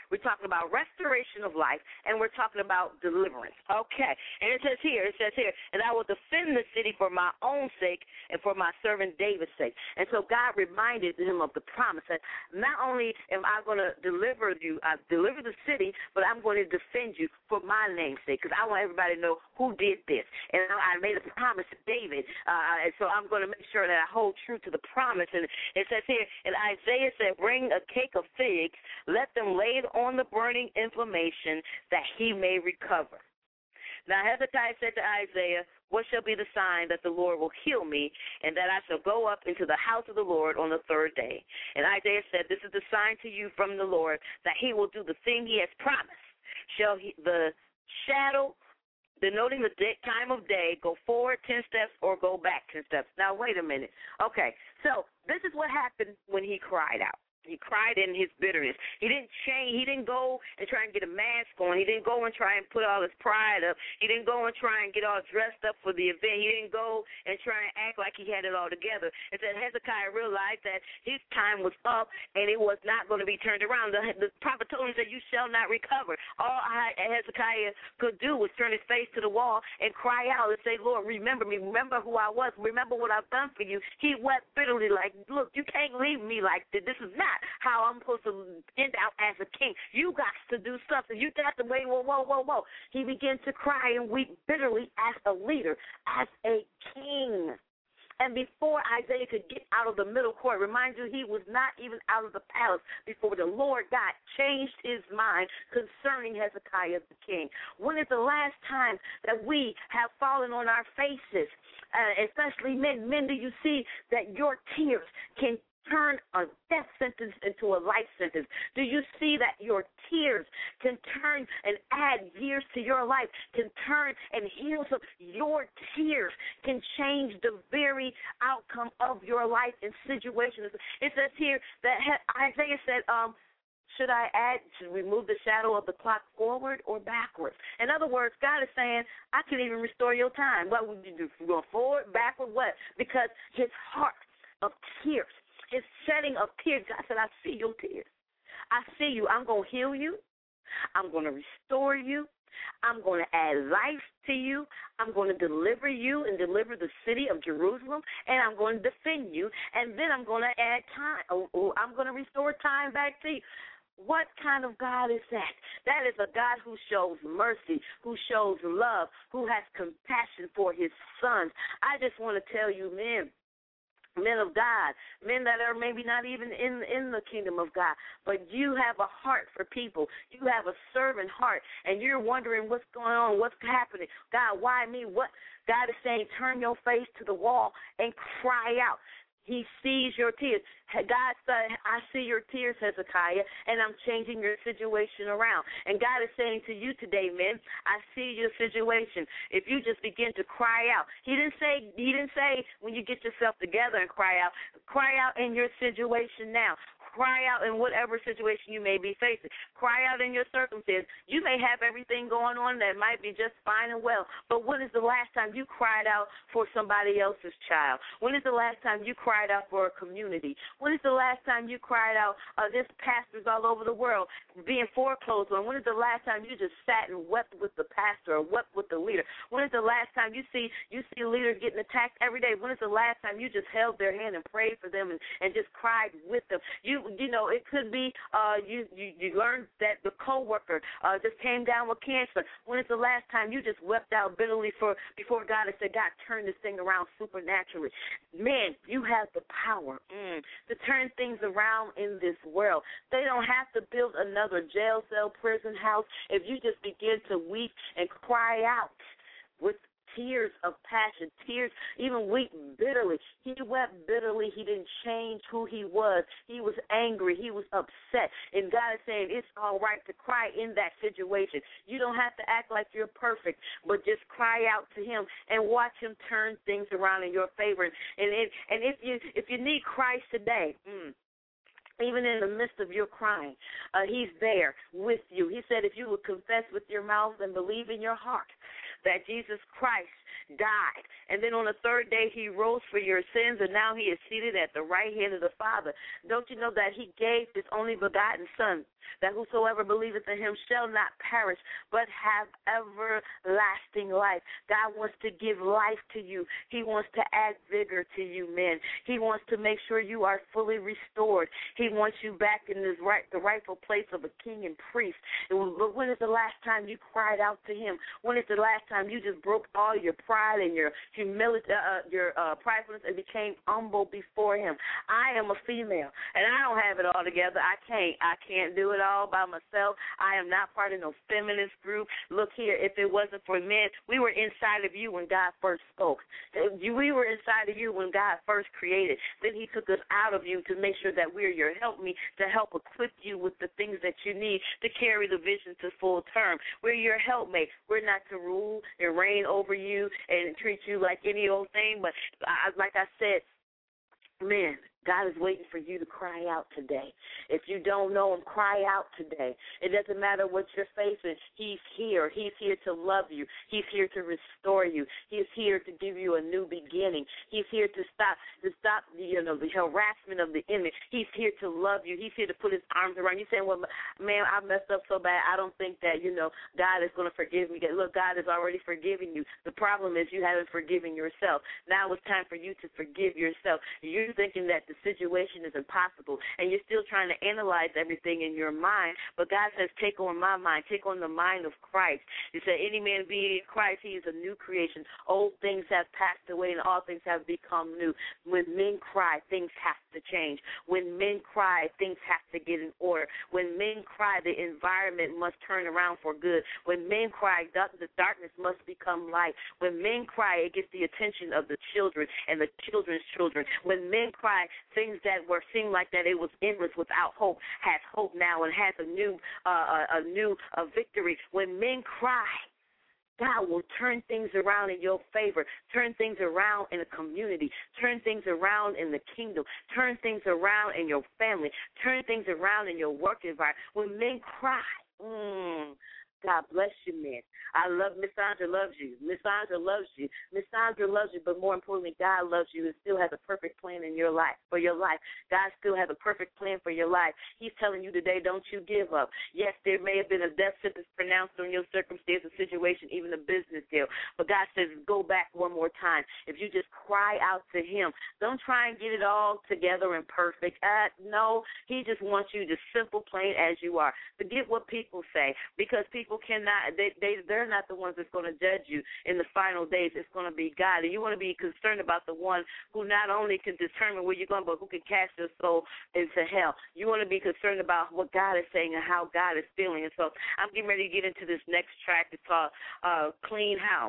we're talking about restoration of life, and we're talking about deliverance. Okay. And it says here, it says here, and I will defend the city for my own sake and for my servant David's sake. And so God reminded him of the promise that not only am I going to deliver you, I deliver the city, but I'm going to defend you for my name's sake, because I want everybody to know who did this. And I made a promise to David, uh, and so I'm going to make sure that I hold true to the promise. And it says here, and Isaiah said, bring a cake of figs, let them lay it on the burning inflammation, that he may recover. Now Hezekiah said to Isaiah, what shall be the sign that the Lord will heal me, and that I shall go up into the house of the Lord on the third day? And Isaiah said, this is the sign to you from the Lord, that he will do the thing he has promised. Shall he, the shadow, denoting the day, time of day, go forward ten steps or go back ten steps? Now, wait a minute. Okay, so this is what happened when he cried out. He cried in his bitterness. He didn't change. He didn't go and try and get a mask on. He didn't go and try and put all his pride up. He didn't go and try and get all dressed up for the event. He didn't go and try and act like he had it all together. And then Hezekiah realized that his time was up and it was not going to be turned around. The, the prophet told him that you shall not recover. All I, Hezekiah could do was turn his face to the wall and cry out and say, Lord, remember me. Remember who I was. Remember what I've done for you. He wept bitterly like, look, you can't leave me like this. This is not how I'm supposed to end out as a king. You got to do something. You got to wait. Whoa, whoa, whoa, whoa. He began to cry and weep bitterly as a leader, as a king. And before Isaiah could get out of the middle court, remind you, he was not even out of the palace before the Lord God changed his mind concerning Hezekiah the king. When is the last time that we have fallen on our faces, uh, especially men? Men, do you see that your tears can turn a death sentence into a life sentence? Do you see that your tears can turn and add years to your life, can turn and heal some? Your tears can change the very outcome of your life in situations. It says here that Isaiah said, um, should I add, should we move the shadow of the clock forward or backwards? In other words, God is saying, I can even restore your time. What would you do? Go forward, backward, what? Because his heart of tears, his shedding of tears, God said, I see your tears. I see you. I'm going to heal you. I'm going to restore you. I'm going to add life to you. I'm going to deliver you and deliver the city of Jerusalem, and I'm going to defend you, and then I'm going to add time. Oh, I'm going to restore time back to you. What kind of God is that? That is a God who shows mercy, who shows love, who has compassion for his sons. I just want to tell you, men, men of God, men that are maybe not even in in the kingdom of God, but you have a heart for people. You have a servant heart, and you're wondering what's going on, what's happening. God, why me? What? God is saying, turn your face to the wall and cry out. He sees your tears. God said, I see your tears, Hezekiah, and I'm changing your situation around. And God is saying to you today, men, I see your situation. If you just begin to cry out. He didn't say, he didn't say when you get yourself together and cry out. Cry out in your situation now. Cry out in whatever situation you may be facing. Cry out in your circumstance. You may have everything going on that might be just fine and well, but when is the last time you cried out for somebody else's child? When is the last time you cried out for a community? When is the last time you cried out, uh, there's pastors all over the world being foreclosed on? When is the last time you just sat and wept with the pastor or wept with the leader? When is the last time you see you see leaders getting attacked every day? When is the last time you just held their hand and prayed for them and, and just cried with them? You You know, it could be uh, you, you, you learned that the coworker uh, just came down with cancer. When is the last time you just wept out bitterly for before God and said, God, turn this thing around supernaturally? Man, you have the power mm, to turn things around in this world. They don't have to build another jail cell, prison house. If you just begin to weep and cry out with tears of passion, tears, even weep bitterly. He wept bitterly. He didn't change who he was. He was angry. He was upset. And God is saying it's all right to cry in that situation. You don't have to act like you're perfect, but just cry out to him and watch him turn things around in your favor. And it, and if you if you need Christ today, mm, even in the midst of your crying, uh, he's there with you. He said if you would confess with your mouth and believe in your heart that Jesus Christ died, and then on the third day he rose for your sins, and now he is seated at the right hand of the Father. Don't you know that he gave his only begotten Son that whosoever believeth in him shall not perish, but have everlasting life. God wants to give life to you. He wants to add vigor to you, men. He wants to make sure you are fully restored. He wants you back in this right, the rightful place of a king and priest. But when is the last time you cried out to him? When is the last time you just broke all your pride and your humility, uh, your uh, pridefulness, and became humble before him? I am a female, and I don't have it all together. I can't. I can't do it all by myself. I am not part of no feminist group. Look here, if it wasn't for men, we were inside of you when God first spoke. We were inside of you when God first created. Then he took us out of you to make sure that we're your helpmeet, to help equip you with the things that you need to carry the vision to full term. We're your helpmate. We're not to rule and reign over you and treat you like any old thing, but I, like I said, man, God is waiting for you to cry out today. If you don't know him, cry out today. It doesn't matter what you're facing. He's here. He's here to love you. He's here to restore you. He's here to give you a new beginning. He's here to stop to stop the, you know, the harassment of the enemy. He's here to love you. He's here to put his arms around you. Saying, well, man, I messed up so bad. I don't think that, you know, God is going to forgive me. Look, God is already forgiving you. The problem is you haven't forgiven yourself. Now it's time for you to forgive yourself. You're thinking that the situation is impossible, and you're still trying to analyze everything in your mind, but God says, take on my mind, take on the mind of Christ. He said, any man be in Christ, he is a new creation. Old things have passed away, and all things have become new. When men cry, things have to change. When men cry, things have to get in order. When men cry, the environment must turn around for good. When men cry, the darkness must become light. When men cry, it gets the attention of the children and the children's children. When men cry, things that were seemed like that it was endless without hope has hope now and has a new uh, a, a new uh, victory. When men cry, God will turn things around in your favor, turn things around in a community, turn things around in the kingdom, turn things around in your family, turn things around in your work environment. When men cry, mm, God bless you, man. I love Miss Sandra loves you. Miss Sandra loves you. Miss Sandra loves you, but more importantly, God loves you and still has a perfect plan in your life, for your life. God still has a perfect plan for your life. He's telling you today, don't you give up. Yes, there may have been a death sentence pronounced on your circumstance or situation, even a business deal, but God says, go back one more time. If you just cry out to him, don't try and get it all together and perfect. Uh, no, he just wants you just simple, plain as you are. Forget what people say, because people cannot, they, they, they're not the ones that's going to judge you in the final days. It's going to be God. And you want to be concerned about the one who not only can determine where you're going, but who can cast your soul into hell. You want to be concerned about what God is saying and how God is feeling. And so I'm getting ready to get into this next track. It's called uh, Clean House.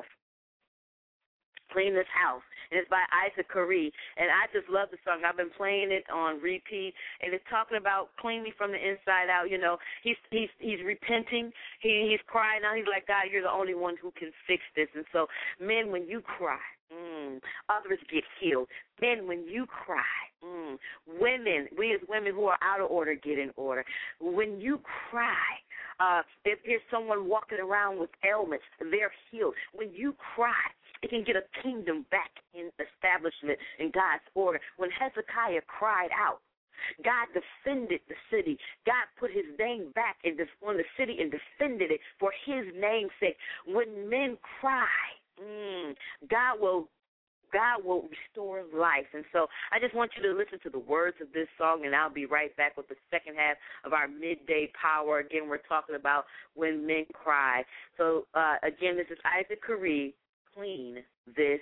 Clean This House, and it's by Isaac Curry, and I just love the song. I've been playing it on repeat, and it's talking about clean me from the inside out. You know, he's he's he's repenting, he he's crying out. He's like, God, you're the only one who can fix this. And so, men, when you cry, mm, others get healed. Men, when you cry, mm, women, we as women who are out of order get in order. When you cry, uh, if there's someone walking around with ailments, they're healed. When you cry, it can get a kingdom back in establishment in God's order. When Hezekiah cried out, God defended the city. God put his name back in this, on the city and defended it for his name's sake. When men cry, mm, God will God will restore life. And so I just want you to listen to the words of this song, and I'll be right back with the second half of our midday power. Again, we're talking about when men cry. So, uh, again, this is Isaac Curry. Clean This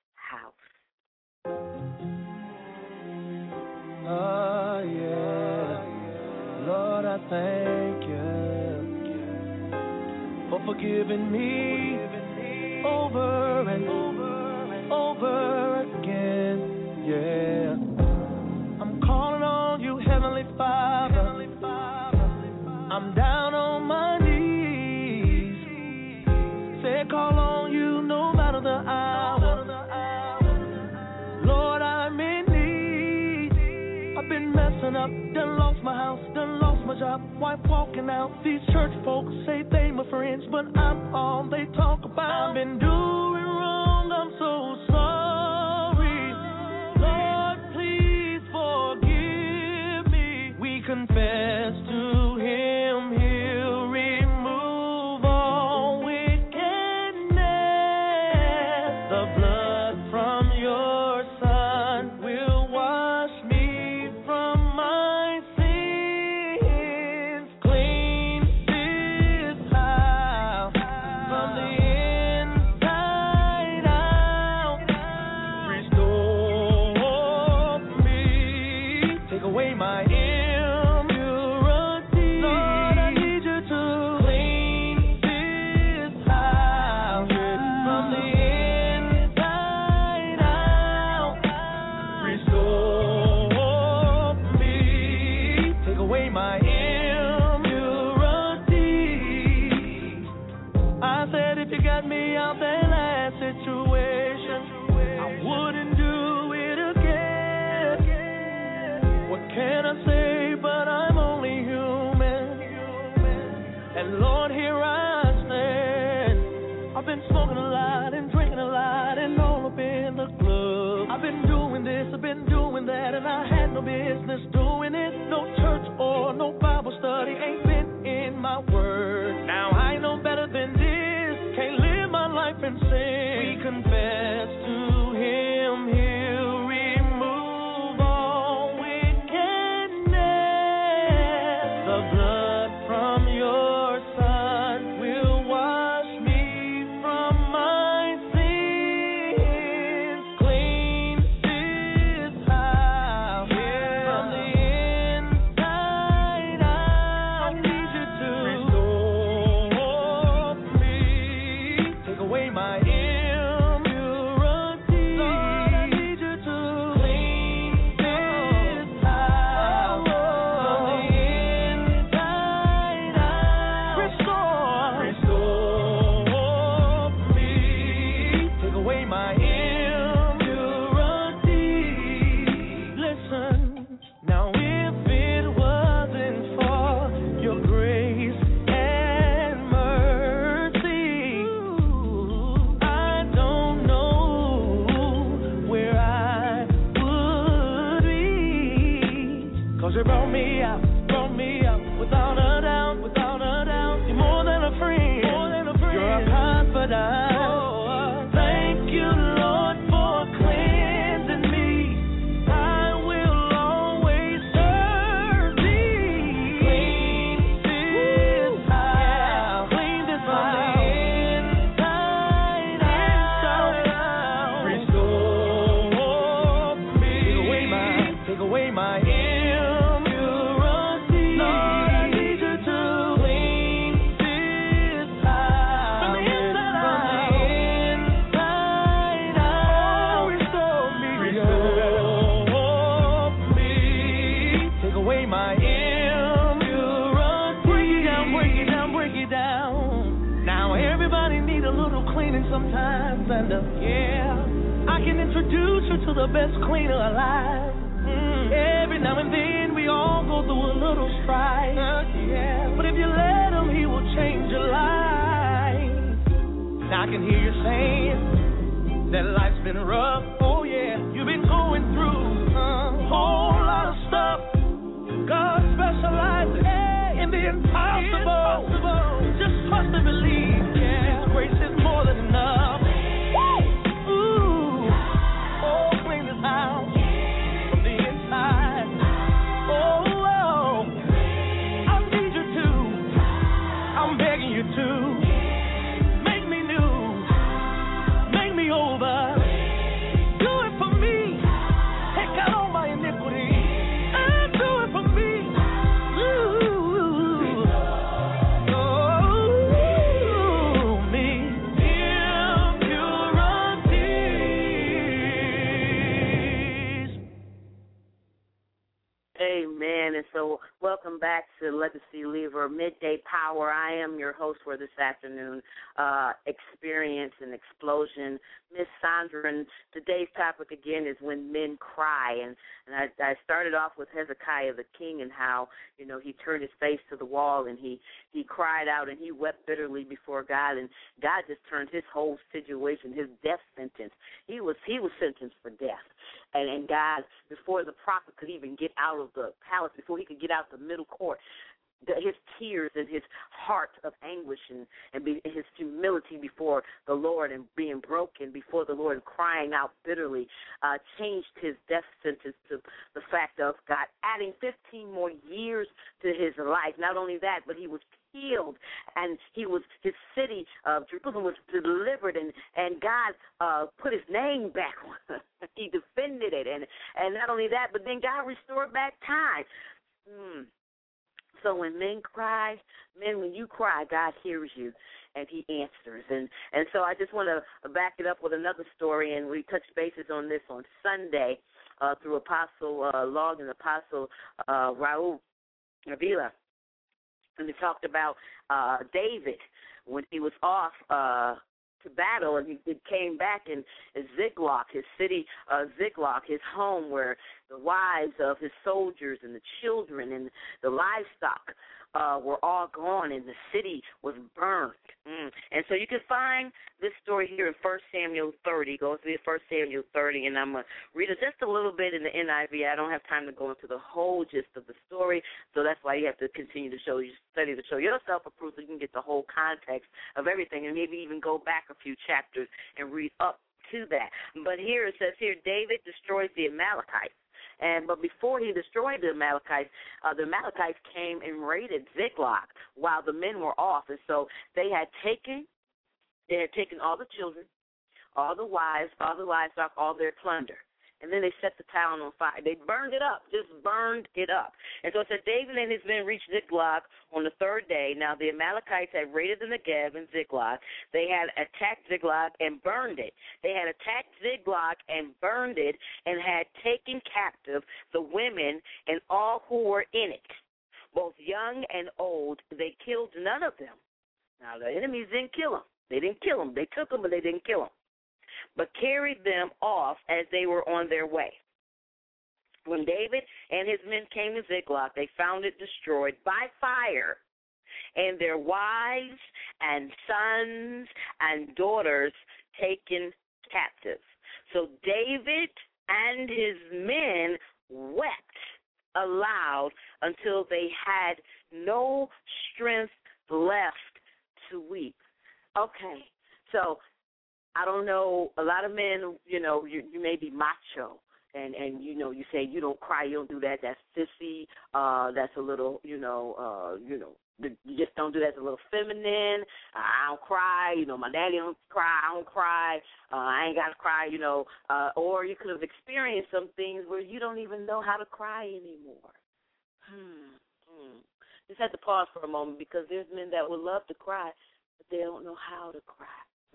House. Oh, yeah. Lord, I thank you for forgiving me over and over and over again. Yeah. I'm calling on you, Heavenly Father. I'm down on my knees. Say, call on you no matter the hour. Lord, I'm in need. I've been messing up, done lost my house, done lost my job. Wife walking out, these church folks say they my friends, but I'm all they talk about. I've been doing wrong, I'm so sorry. Lord, please forgive me. We confess to him my immunity. I said if you got me out that last situation, I wouldn't do it again. What can I say, but I'm only human. And Lord, here I stand. I've been smoking a lot and drinking a lot and all up in the club. I've been doing this, I've been doing that, and I had no business doing it. No church or no Bible study, ain't been in my word. Now I know better than this, can't live my life in sin. We confess to Him, He'll remove all wickedness. The blood from your Son will wash me from my sins. Clean this house from the inside out. I need you to restore me. Take away my impurity. Lord, I need you to clean this house from the inside out. Restore, restore me. Take away my impurity. Listen, now if it wasn't for your grace and mercy, I don't know where I would be. Cause you brought me out, brought me out without a doubt, without a doubt. You're more than a friend, more than a friend. You're a confidant. Thank you, Lord, for cleansing me. I will always serve thee. Clean this house, clean this house, inside out. Restore me. Take away my, take away my impurity. Lord, I need you to clean this house from the inside out. Oh, restore me, restore me. Take away my impurity. Break it down, break it down, break it down. Now everybody need a little cleaning sometimes, and uh, yeah, I can introduce you to the best cleaner alive. Mm, Every now and then we all go through a little strife, yeah. But if you let him, he will change your life. Now I can hear you saying that life's been rough. Oh yeah, you've been going through a whole lot of stuff. God specializes in the impossible. Just trust and believe. Yeah, His grace is more than enough. Ooh, oh, clean this house from the inside. Oh, oh, I need you to. I'm begging you to make me new, make me over. Do it for me. Take out all my iniquity and do it for me. Ooh, oh, me impurities. Amen. And so, welcome back to Legacy Lever Midday Power. I am your host for this afternoon. Uh, experience and explosion, Miss Sandra. And today's topic again is when men cry. And and I, I started off with Hezekiah the king and how you know he turned his face to the wall and he he cried out and he wept bitterly before God. And God just turned his whole situation, his death sentence. He was he was sentenced for death. And, and God, before the prophet could even get out of the palace, before he could get out the middle court, the, his tears and his heart of anguish and, and be, his humility before the Lord and being broken before the Lord and crying out bitterly uh, changed his death sentence to the fact of God adding fifteen more years to his life. Not only that, but he was healed, and he was his city of Jerusalem was delivered, and and God uh, put his name back on. He defended it, and and not only that, but then God restored back time. Hmm. So when men cry, men, when you cry, God hears you and he answers. And and so I just want to back it up with another story, and we touched bases on this on Sunday uh, through Apostle uh, Log and Apostle uh, Raul. Avila. And they talked about uh, David when he was off uh, to battle, and he, he came back in, in Ziklag, his city, uh, Ziklag, his home, where the wives of his soldiers and the children and the livestock uh, were all gone, and the city was burned. Mm. And so you can find this story here in First Samuel thirty. Go to First Samuel thirty, and I'm going to read it just a little bit in the N I V. I don't have time to go into the whole gist of the story, so that's why you have to continue to show you study to show yourself approved so you can get the whole context of everything, and maybe even go back a few chapters and read up to that. But here it says here, David destroys the Amalekites. And but before he destroyed the Amalekites, uh, the Amalekites came and raided Ziklag while the men were off, and so they had taken, they had taken all the children, all the wives, all the livestock, all their plunder. And then they set the town on fire. They burned it up, just burned it up. And so it said David and his men reached Ziklag on the third day. Now the Amalekites had raided the Negev and Ziklag. They had attacked Ziklag and burned it. They had attacked Ziklag and burned it and had taken captive the women and all who were in it, both young and old. They killed none of them. Now the enemies didn't kill them. They didn't kill them. They took them, but they didn't kill them, but carried them off as they were on their way. When David and his men came to Ziklag, they found it destroyed by fire, and their wives and sons and daughters taken captive. So David and his men wept aloud until they had no strength left to weep. Okay, so I don't know, a lot of men, you know, you, you may be macho, and, and, you know, you say you don't cry, you don't do that, that's sissy, uh, that's a little, you know, uh, you know, you just don't do that, it's a little feminine, I don't cry, you know, my daddy don't cry, I don't cry, uh, I ain't got to cry, you know, uh, or you could have experienced some things where you don't even know how to cry anymore. Hmm, hmm. Just have to pause for a moment, because there's men that would love to cry, but they don't know how to cry.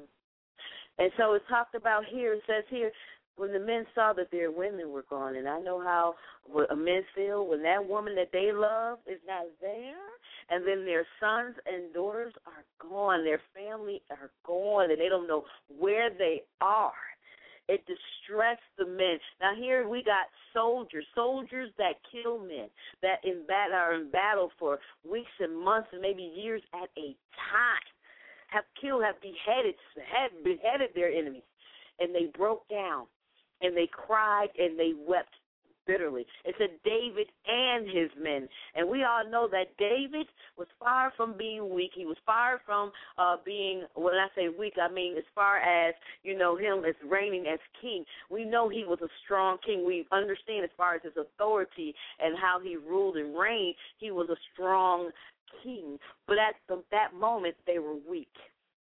And so it's talked about here, it says here, when the men saw that their women were gone, and I know how a men feel when that woman that they love is not there, and then their sons and daughters are gone, their family are gone, and they don't know where they are. It distressed the men. Now here we got soldiers, soldiers that kill men, that in bat- are in battle for weeks and months and maybe years at a time, have killed, have beheaded, have beheaded their enemies, and they broke down, and they cried, and they wept bitterly. It said David and his men, and we all know that David was far from being weak. He was far from uh, being, when I say weak, I mean as far as, you know, him as reigning as king. We know he was a strong king. We understand as far as his authority and how he ruled and reigned, he was a strong king, but at the, that moment they were weak.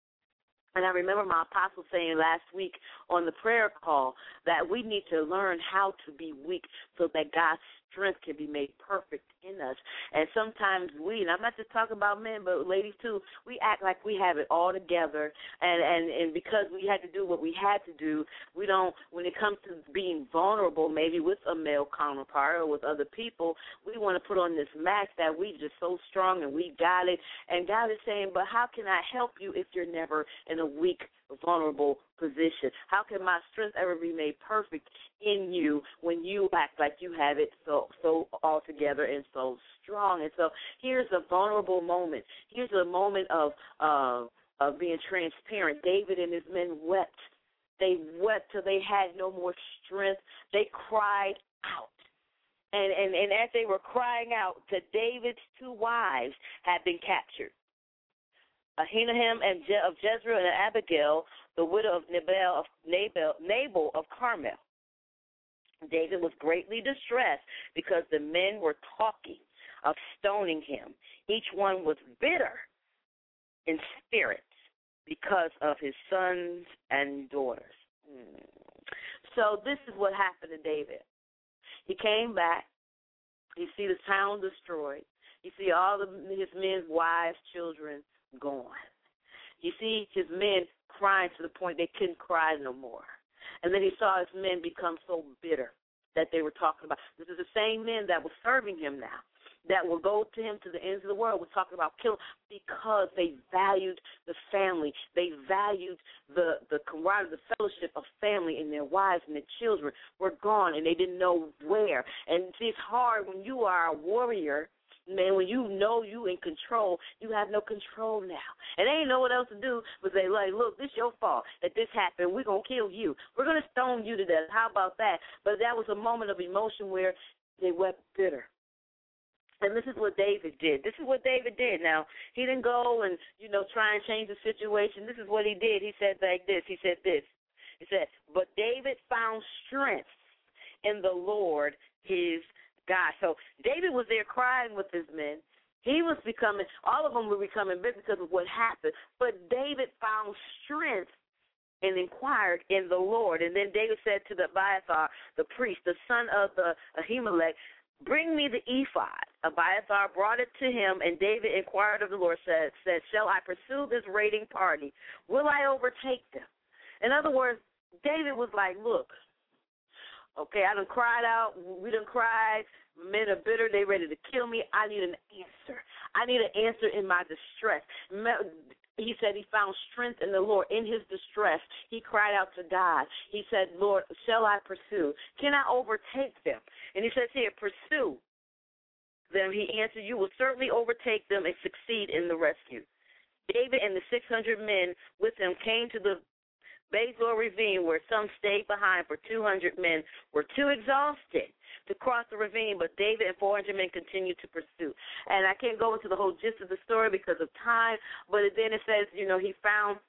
And I remember my apostle saying last week on the prayer call that we need to learn how to be weak so that God's strength can be made perfect in us. And sometimes we, and I'm not just talking about men, but ladies too, we act like we have it all together. And, and, and because we had to do what we had to do, we don't, when it comes to being vulnerable, maybe with a male counterpart or with other people, we want to put on this mask that we just so strong and we got it. And God is saying, but how can I help you if you're never in a weak, vulnerable position? How can my strength ever be made perfect in you when you act like you have it so so all together and so strong? And so here's a vulnerable moment. Here's a moment of uh, of being transparent. David and his men wept. They wept till they had no more strength. They cried out. And, and, and as they were crying out, to David's two wives had been captured. Ahinoam and Je- of Jezreel and Abigail, the widow of Nabal of Nabal, Nabal of Carmel. David was greatly distressed because the men were talking of stoning him. Each one was bitter in spirit because of his sons and daughters. Hmm. So this is what happened to David. He came back. You see the town destroyed. You see all of his men's wives, children gone. You see his men crying to the point they couldn't cry no more. And then he saw his men become so bitter that they were talking about. This is the same men that were serving him now. that will go to him to the ends of the world. We're talking about killing because they valued the family. They valued the, the camaraderie, the fellowship of family, and their wives and their children were gone, and they didn't know where. And see, it's hard when you are a warrior. Man, when you know you in control, you have no control now. And they ain't know what else to do but say, like, look, this your fault that this happened. We're going to kill you. We're going to stone you to death. How about that? But that was a moment of emotion where they wept bitter. And this is what David did. This is what David did. Now, he didn't go and, you know, try and change the situation. This is what he did. He said like this. He said this. He said, but David found strength in the Lord his God. So David was there crying with his men. He was becoming, all of them were becoming bitter because of what happened. But David found strength and inquired in the Lord. And then David said to the Abiathar, the priest, the son of the Ahimelech, bring me the ephod. Abiathar brought it to him, and David inquired of the Lord, said, said, shall I pursue this raiding party? Will I overtake them? In other words, David was like, look, okay, I done cried out. We done cried. Men are bitter. They ready to kill me. I need an answer. I need an answer in my distress. He said he found strength in the Lord. In his distress, he cried out to God. He said, Lord, shall I pursue? Can I overtake them? And he says here, pursue them. He answered, you will certainly overtake them and succeed in the rescue. David and the six hundred men with him came to the Bezor ravine, where some stayed behind, for two hundred men were too exhausted to cross the ravine, but David and four hundred men continued to pursue. And I can't go into the whole gist of the story because of time, but then it says, you know, he found,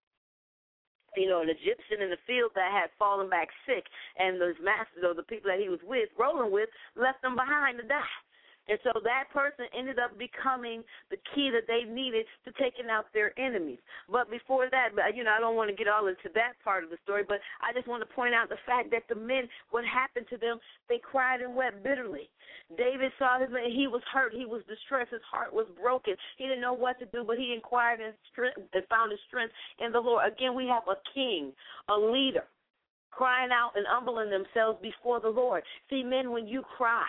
you know, an Egyptian in the field that had fallen back sick, and those masters, or the people that he was with, rolling with, left them behind to die. And so that person ended up becoming the key that they needed to taking out their enemies. But before that, you know, I don't want to get all into that part of the story, but I just want to point out the fact that the men, what happened to them, they cried and wept bitterly. David saw his man, he was hurt, he was distressed, his heart was broken. He didn't know what to do, but he inquired and, strength, and found his strength in the Lord. Again, we have a king, a leader, crying out and humbling themselves before the Lord. See, men, when you cry,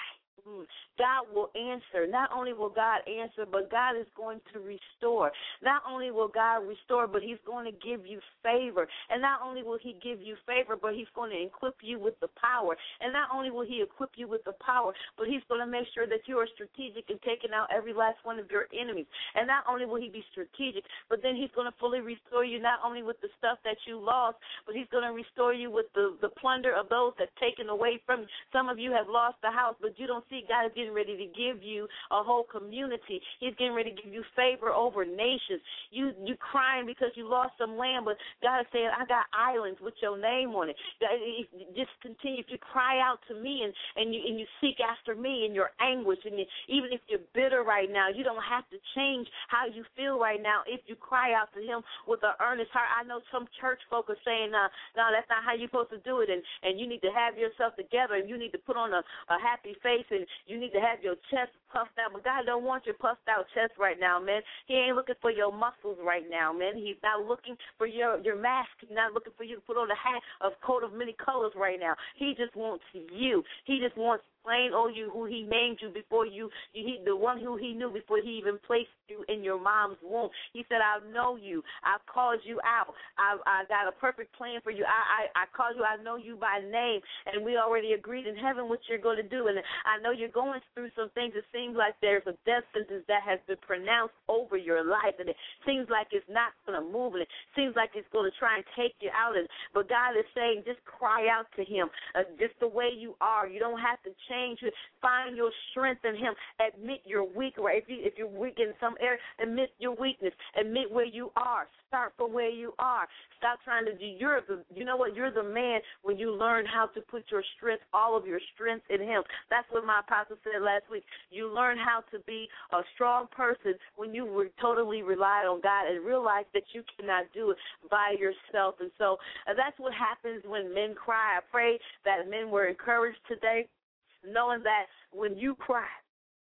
God will answer. Not only will God answer, but God is going to restore. Not only will God restore, but he's going to give you favor. And not only will he give you favor, but he's going to equip you with the power. And not only will he equip you with the power, but he's going to make sure that you are strategic in taking out every last one of your enemies. And not only will he be strategic, but then he's going to fully restore you not only with the stuff that you lost, but he's going to restore you with the, the plunder of those that's taken away from you. Some of you have lost the house, but you don't see God is getting ready to give you a whole community. He's getting ready to give you favor over nations. You you crying because you lost some land, but God is saying, I got islands with your name on it. Just continue. If you cry out to me and, and, you, and you seek after me in your anguish, and you, even if you're bitter right now, you don't have to change how you feel right now if you cry out to him with an earnest heart. I know some church folk are saying, uh, no, that's not how you're supposed to do it, and, and you need to have yourself together, and you need to put on a, a happy face, and you need to have your chest puffed out. But God don't want your puffed out chest right now, man. He ain't looking for your muscles right now, man. He's not looking for your, your mask. He's not looking for you to put on a hat of coat of many colors right now. He just wants you. He just wants plain old you, who he named you before you, he, the one who he knew before he even placed you in your mom's womb. He said, I know you. I've called you out. I I got a perfect plan for you. I, I, I called you. I know you by name, and we already agreed in heaven what you're going to do. And I know you're going through some things. It seems like there's a death sentence that has been pronounced over your life, and it seems like it's not going to move, and it seems like it's going to try and take you out. And, but God is saying, just cry out to him, uh, just the way you are. You don't have to change. Change. Find your strength in him. Admit you're weak. Right? If, you, if you're weak in some area, admit your weakness. Admit where you are. Start from where you are. Stop trying to do. You're the. You know what? You're the man when you learn how to put your strength, all of your strength, in him. That's what my apostle said last week. You learn how to be a strong person when you were totally relied on God and realize that you cannot do it by yourself. And so uh, that's what happens when men cry. I pray that men were encouraged today, knowing that when you cry,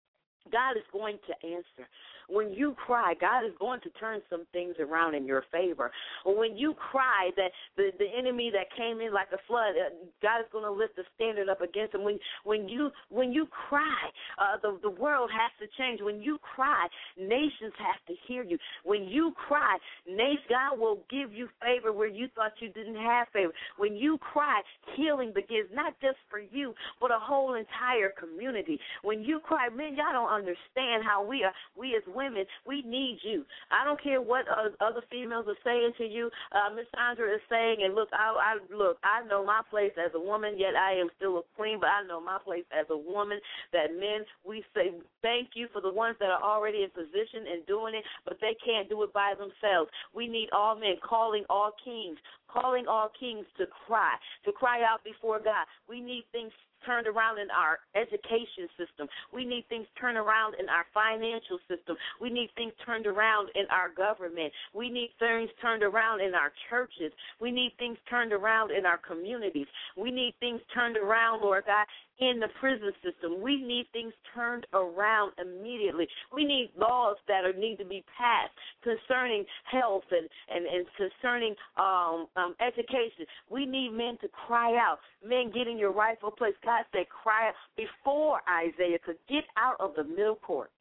God is going to answer. When you cry, God is going to turn some things around in your favor. When you cry that the, the enemy that came in like a flood, uh, God is going to lift the standard up against him. When when you when you cry, uh, the, the world has to change. When you cry, nations have to hear you. When you cry, nations, God will give you favor where you thought you didn't have favor. When you cry, healing begins, not just for you, but a whole entire community. When you cry, man, y'all don't understand how we are. We as women, we need you. I don't care what uh, other females are saying to you. Uh, Miss Sandra is saying, and look, I, I look, I know my place as a woman, yet I am still a queen, but I know my place as a woman, that men, we say thank you for the ones that are already in position and doing it, but they can't do it by themselves. We need all men, calling all kings, calling all kings to cry, to cry out before God. We need things turned around in our education system. We need things turned around in our financial system. We need things turned around in our government. We need things turned around in our churches. We need things turned around in our communities. We need things turned around, Lord God, in the prison system. We need things turned around immediately. We need laws that are, need to be passed concerning health and, and, and concerning um, um, education. We need men to cry out. Men, get in your rightful place. God said cry out before Isaiah could get out of the middle court.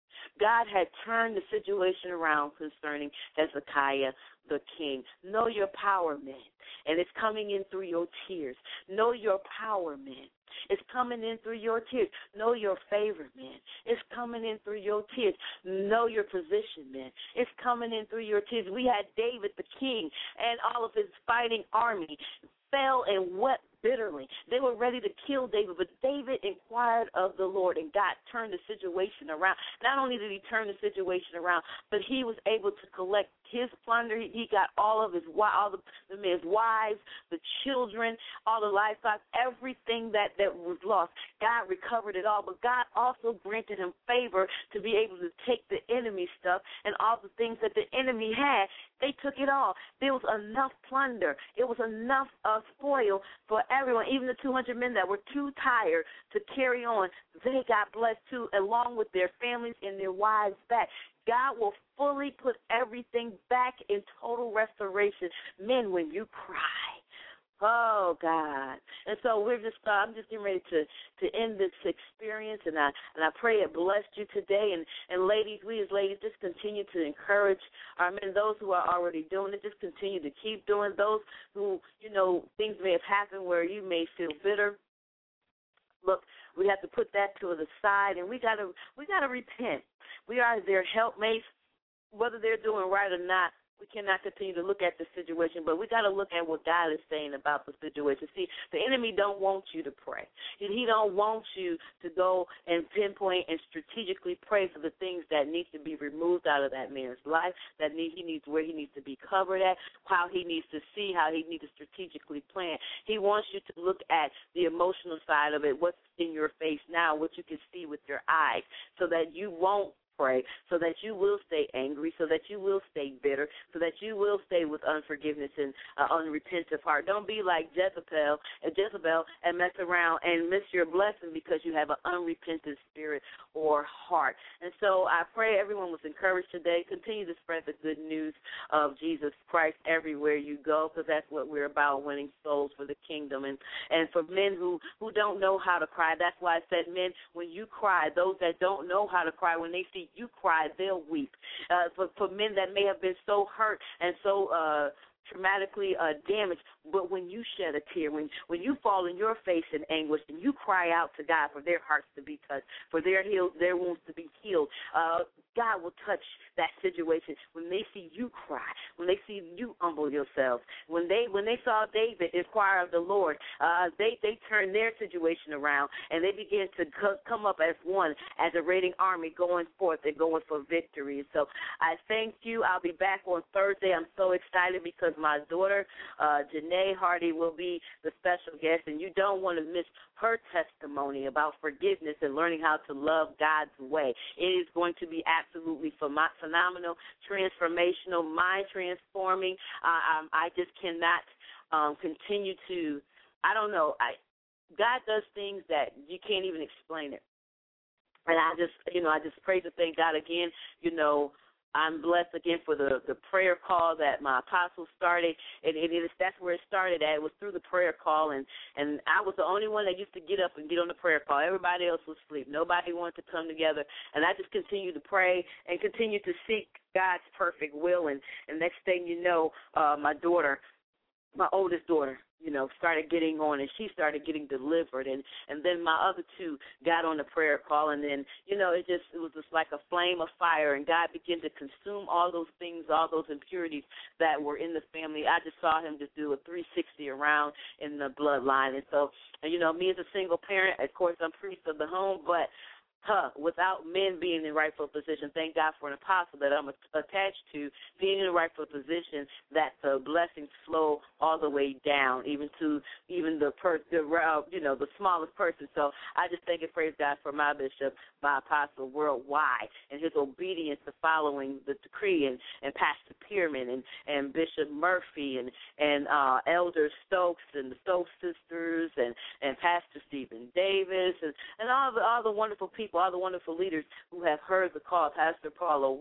God had turned the situation around concerning Hezekiah the king. Know your power, men, and it's coming in through your tears. Know your power, men. It's coming in through your tears. Know your favor, man. It's coming in through your tears. Know your position, man. It's coming in through your tears. We had David the king and all of his fighting army fell and wept bitterly. They were ready to kill David, but David inquired of the Lord, and God turned the situation around. Not only did he turn the situation around, but he was able to collect his plunder. He got all of his all the, the his wives, the children, all the livestock, everything that, that was lost. God recovered it all, but God also granted him favor to be able to take the enemy stuff and all the things that the enemy had. They took it all. There was enough plunder. It was enough uh, spoil for everyone, even the two hundred men that were too tired to carry on. They got blessed too, along with their families and their wives back. God will fully put everything back in total restoration. Men, when you cry, oh, God. And so we're just, uh, I'm just getting ready to, to end this experience, and I and I pray it blessed you today. And, and ladies, we as ladies, just continue to encourage our men, those who are already doing it, just continue to keep doing. Those who, you know, things may have happened where you may feel bitter. Look, we have to put that to the side, and we gotta we gotta repent. We are their helpmates, whether they're doing right or not. We cannot continue to look at the situation, but we got to look at what God is saying about the situation. See, the enemy don't want you to pray. He don't want you to go and pinpoint and strategically pray for the things that need to be removed out of that man's life, that need, he needs where he needs to be covered at, how he needs to see, how he needs to strategically plan. He wants you to look at the emotional side of it, what's in your face now, what you can see with your eyes, so that you won't pray, so that you will stay angry, so that you will stay bitter, so that you will stay with unforgiveness and uh, unrepentant heart. Don't be like Jezebel and Jezebel and mess around and miss your blessing because you have an unrepentant spirit or heart. And so I pray everyone was encouraged today. Continue to spread the good news of Jesus Christ everywhere you go, because that's what we're about, winning souls for the kingdom. And, and for men who, who don't know how to cry, that's why I said, men, when you cry, those that don't know how to cry, when they see you cry, they'll weep. Uh, for, for men that may have been so hurt and so uh, traumatically uh, damaged, but when you shed a tear, when when you fall in your face in anguish and you cry out to God for their hearts to be touched, for their healed, their wounds to be healed, uh, God will touch that situation. When they see you cry, when they see you humble yourselves, when they when they saw David inquire of the Lord, uh, they they turned their situation around and they began to co- come up as one, as a raiding army going forth and going for victory. So I thank you. I'll be back on Thursday. I'm so excited because my daughter, uh, Janae Hardy, will be the special guest, and you don't want to miss her testimony about forgiveness and learning how to love God's way. It is going to be absolutely phenomenal, transformational, mind transforming. Uh, um, I just cannot um, continue to, I don't know, I, God does things that you can't even explain it. And I just, you know, I just praise and thank God again, you know, I'm blessed again for the, the prayer call that my apostle started, and it is that's where it started at. It was through the prayer call, and, and I was the only one that used to get up and get on the prayer call. Everybody else was asleep. Nobody wanted to come together, and I just continued to pray and continued to seek God's perfect will, and, and next thing you know, uh, my daughter, my oldest daughter, you know, started getting on, and she started getting delivered, and, and then my other two got on the prayer call, and then, you know, it just it was just like a flame of fire, and God began to consume all those things, all those impurities that were in the family. I just saw him just do a three sixty around in the bloodline, and so, and, you know, me as a single parent, of course, I'm priest of the home, but Huh, without men being in rightful position, thank God for an apostle that I'm attached to, being in the rightful position, that the blessings flow all the way down, even to even the, per, the uh, you know, the smallest person. So I just thank and praise God for my bishop, my apostle worldwide, and his obedience to following the decree, and, and Pastor Pierman, and, and Bishop Murphy, and, and uh, Elder Stokes, and the Stokes sisters, and, and Pastor Stephen Davis, and, and all the all the wonderful people, all the wonderful leaders who have heard the call. Pastor Paula.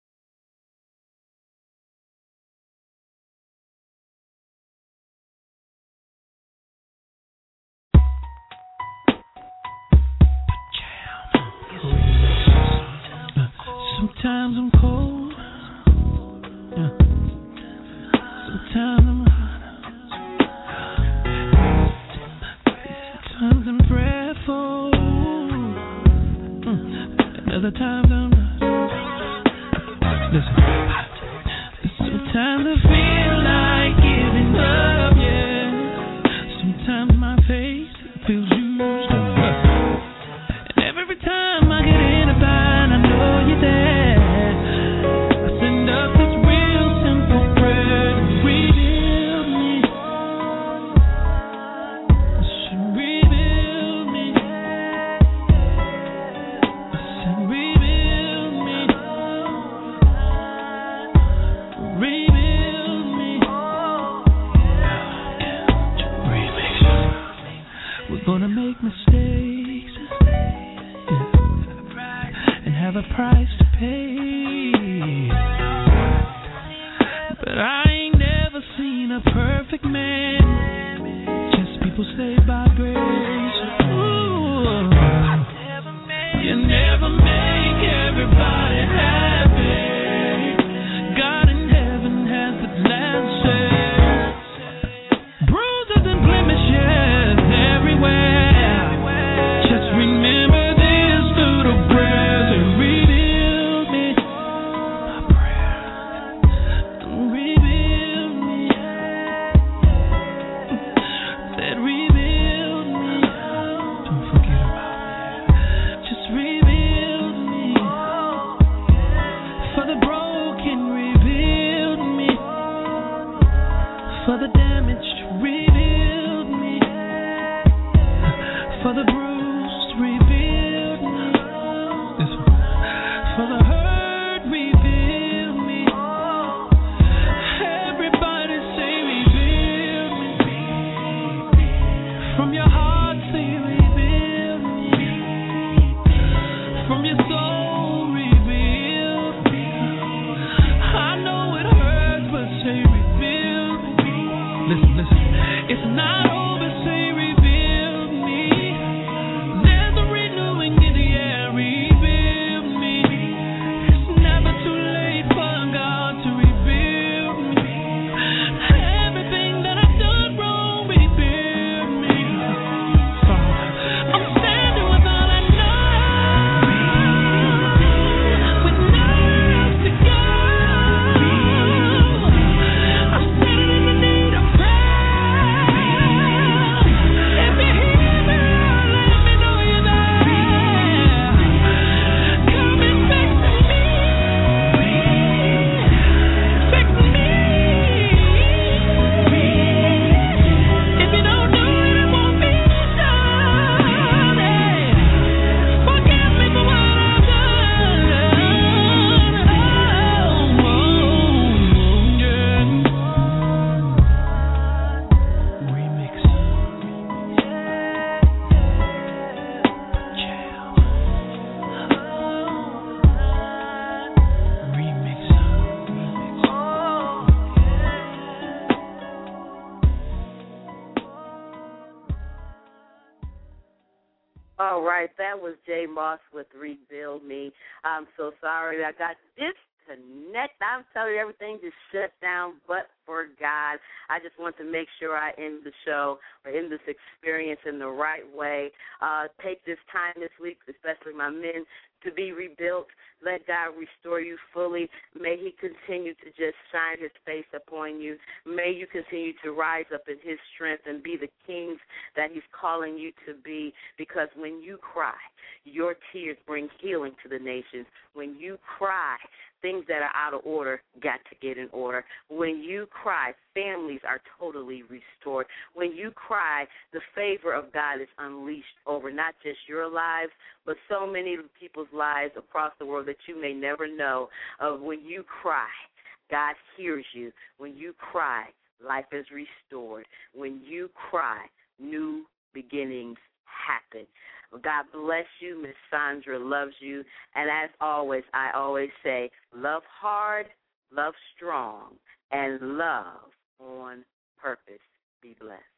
Sometimes I'm cold. Yeah. Sometimes I'm hot. Sometimes I'm prayerful. Other times I'm not. Listen. Sometimes I feel like giving up, yeah. Sometimes my face feels used up. And every time I get in a bind, I know you're there. I send up this real simple prayer to rebuild me. I should rebuild me. Gonna make mistakes, yeah, and have a price to pay. But I ain't never seen a perfect man, just people saved by grace. Ooh. You never make everybody happy. God in heaven has the last say. Bruises and blemishes everywhere. Just remember this little prayer to rebuild me. My prayer, rebuild me. That rebuild me. Don't forget about me. Just rebuild me. For the broken, rebuild me. For the damaged, rebuild me. For the bruised, rebuild me. This one. For the hurt, rebuild me. Everybody say rebuild me. From your heart say rebuild me. From your soul rebuild me. I know it hurts, but say rebuild me. Listen, listen. It's not over, say rebuild me. There's a renewing in the air, rebuild me. right, that was Jay Moss with Rebuild Me. I'm so sorry I got disconnected. I'm telling you, everything just shut down but for God. I just want to make sure I end the show or end this experience in the right way. Uh, take this time this week, especially my men, to be rebuilt. Let God restore you fully. May he continue to just shine his face upon you. May you continue to rise up in his strength and be the kings that he's calling you to be, because when you cry, your tears bring healing to the nations. When you cry, things that are out of order got to get in order. When you cry, families are totally restored. When you cry, the favor of God is unleashed over not just your lives, but so many people's lives across the world that you may never know of. When you cry, God hears you. When you cry, life is restored. When you cry, new beginnings happen. God bless you. Miss Sandra loves you. And as always, I always say, love hard, love strong, and love on purpose. Be blessed.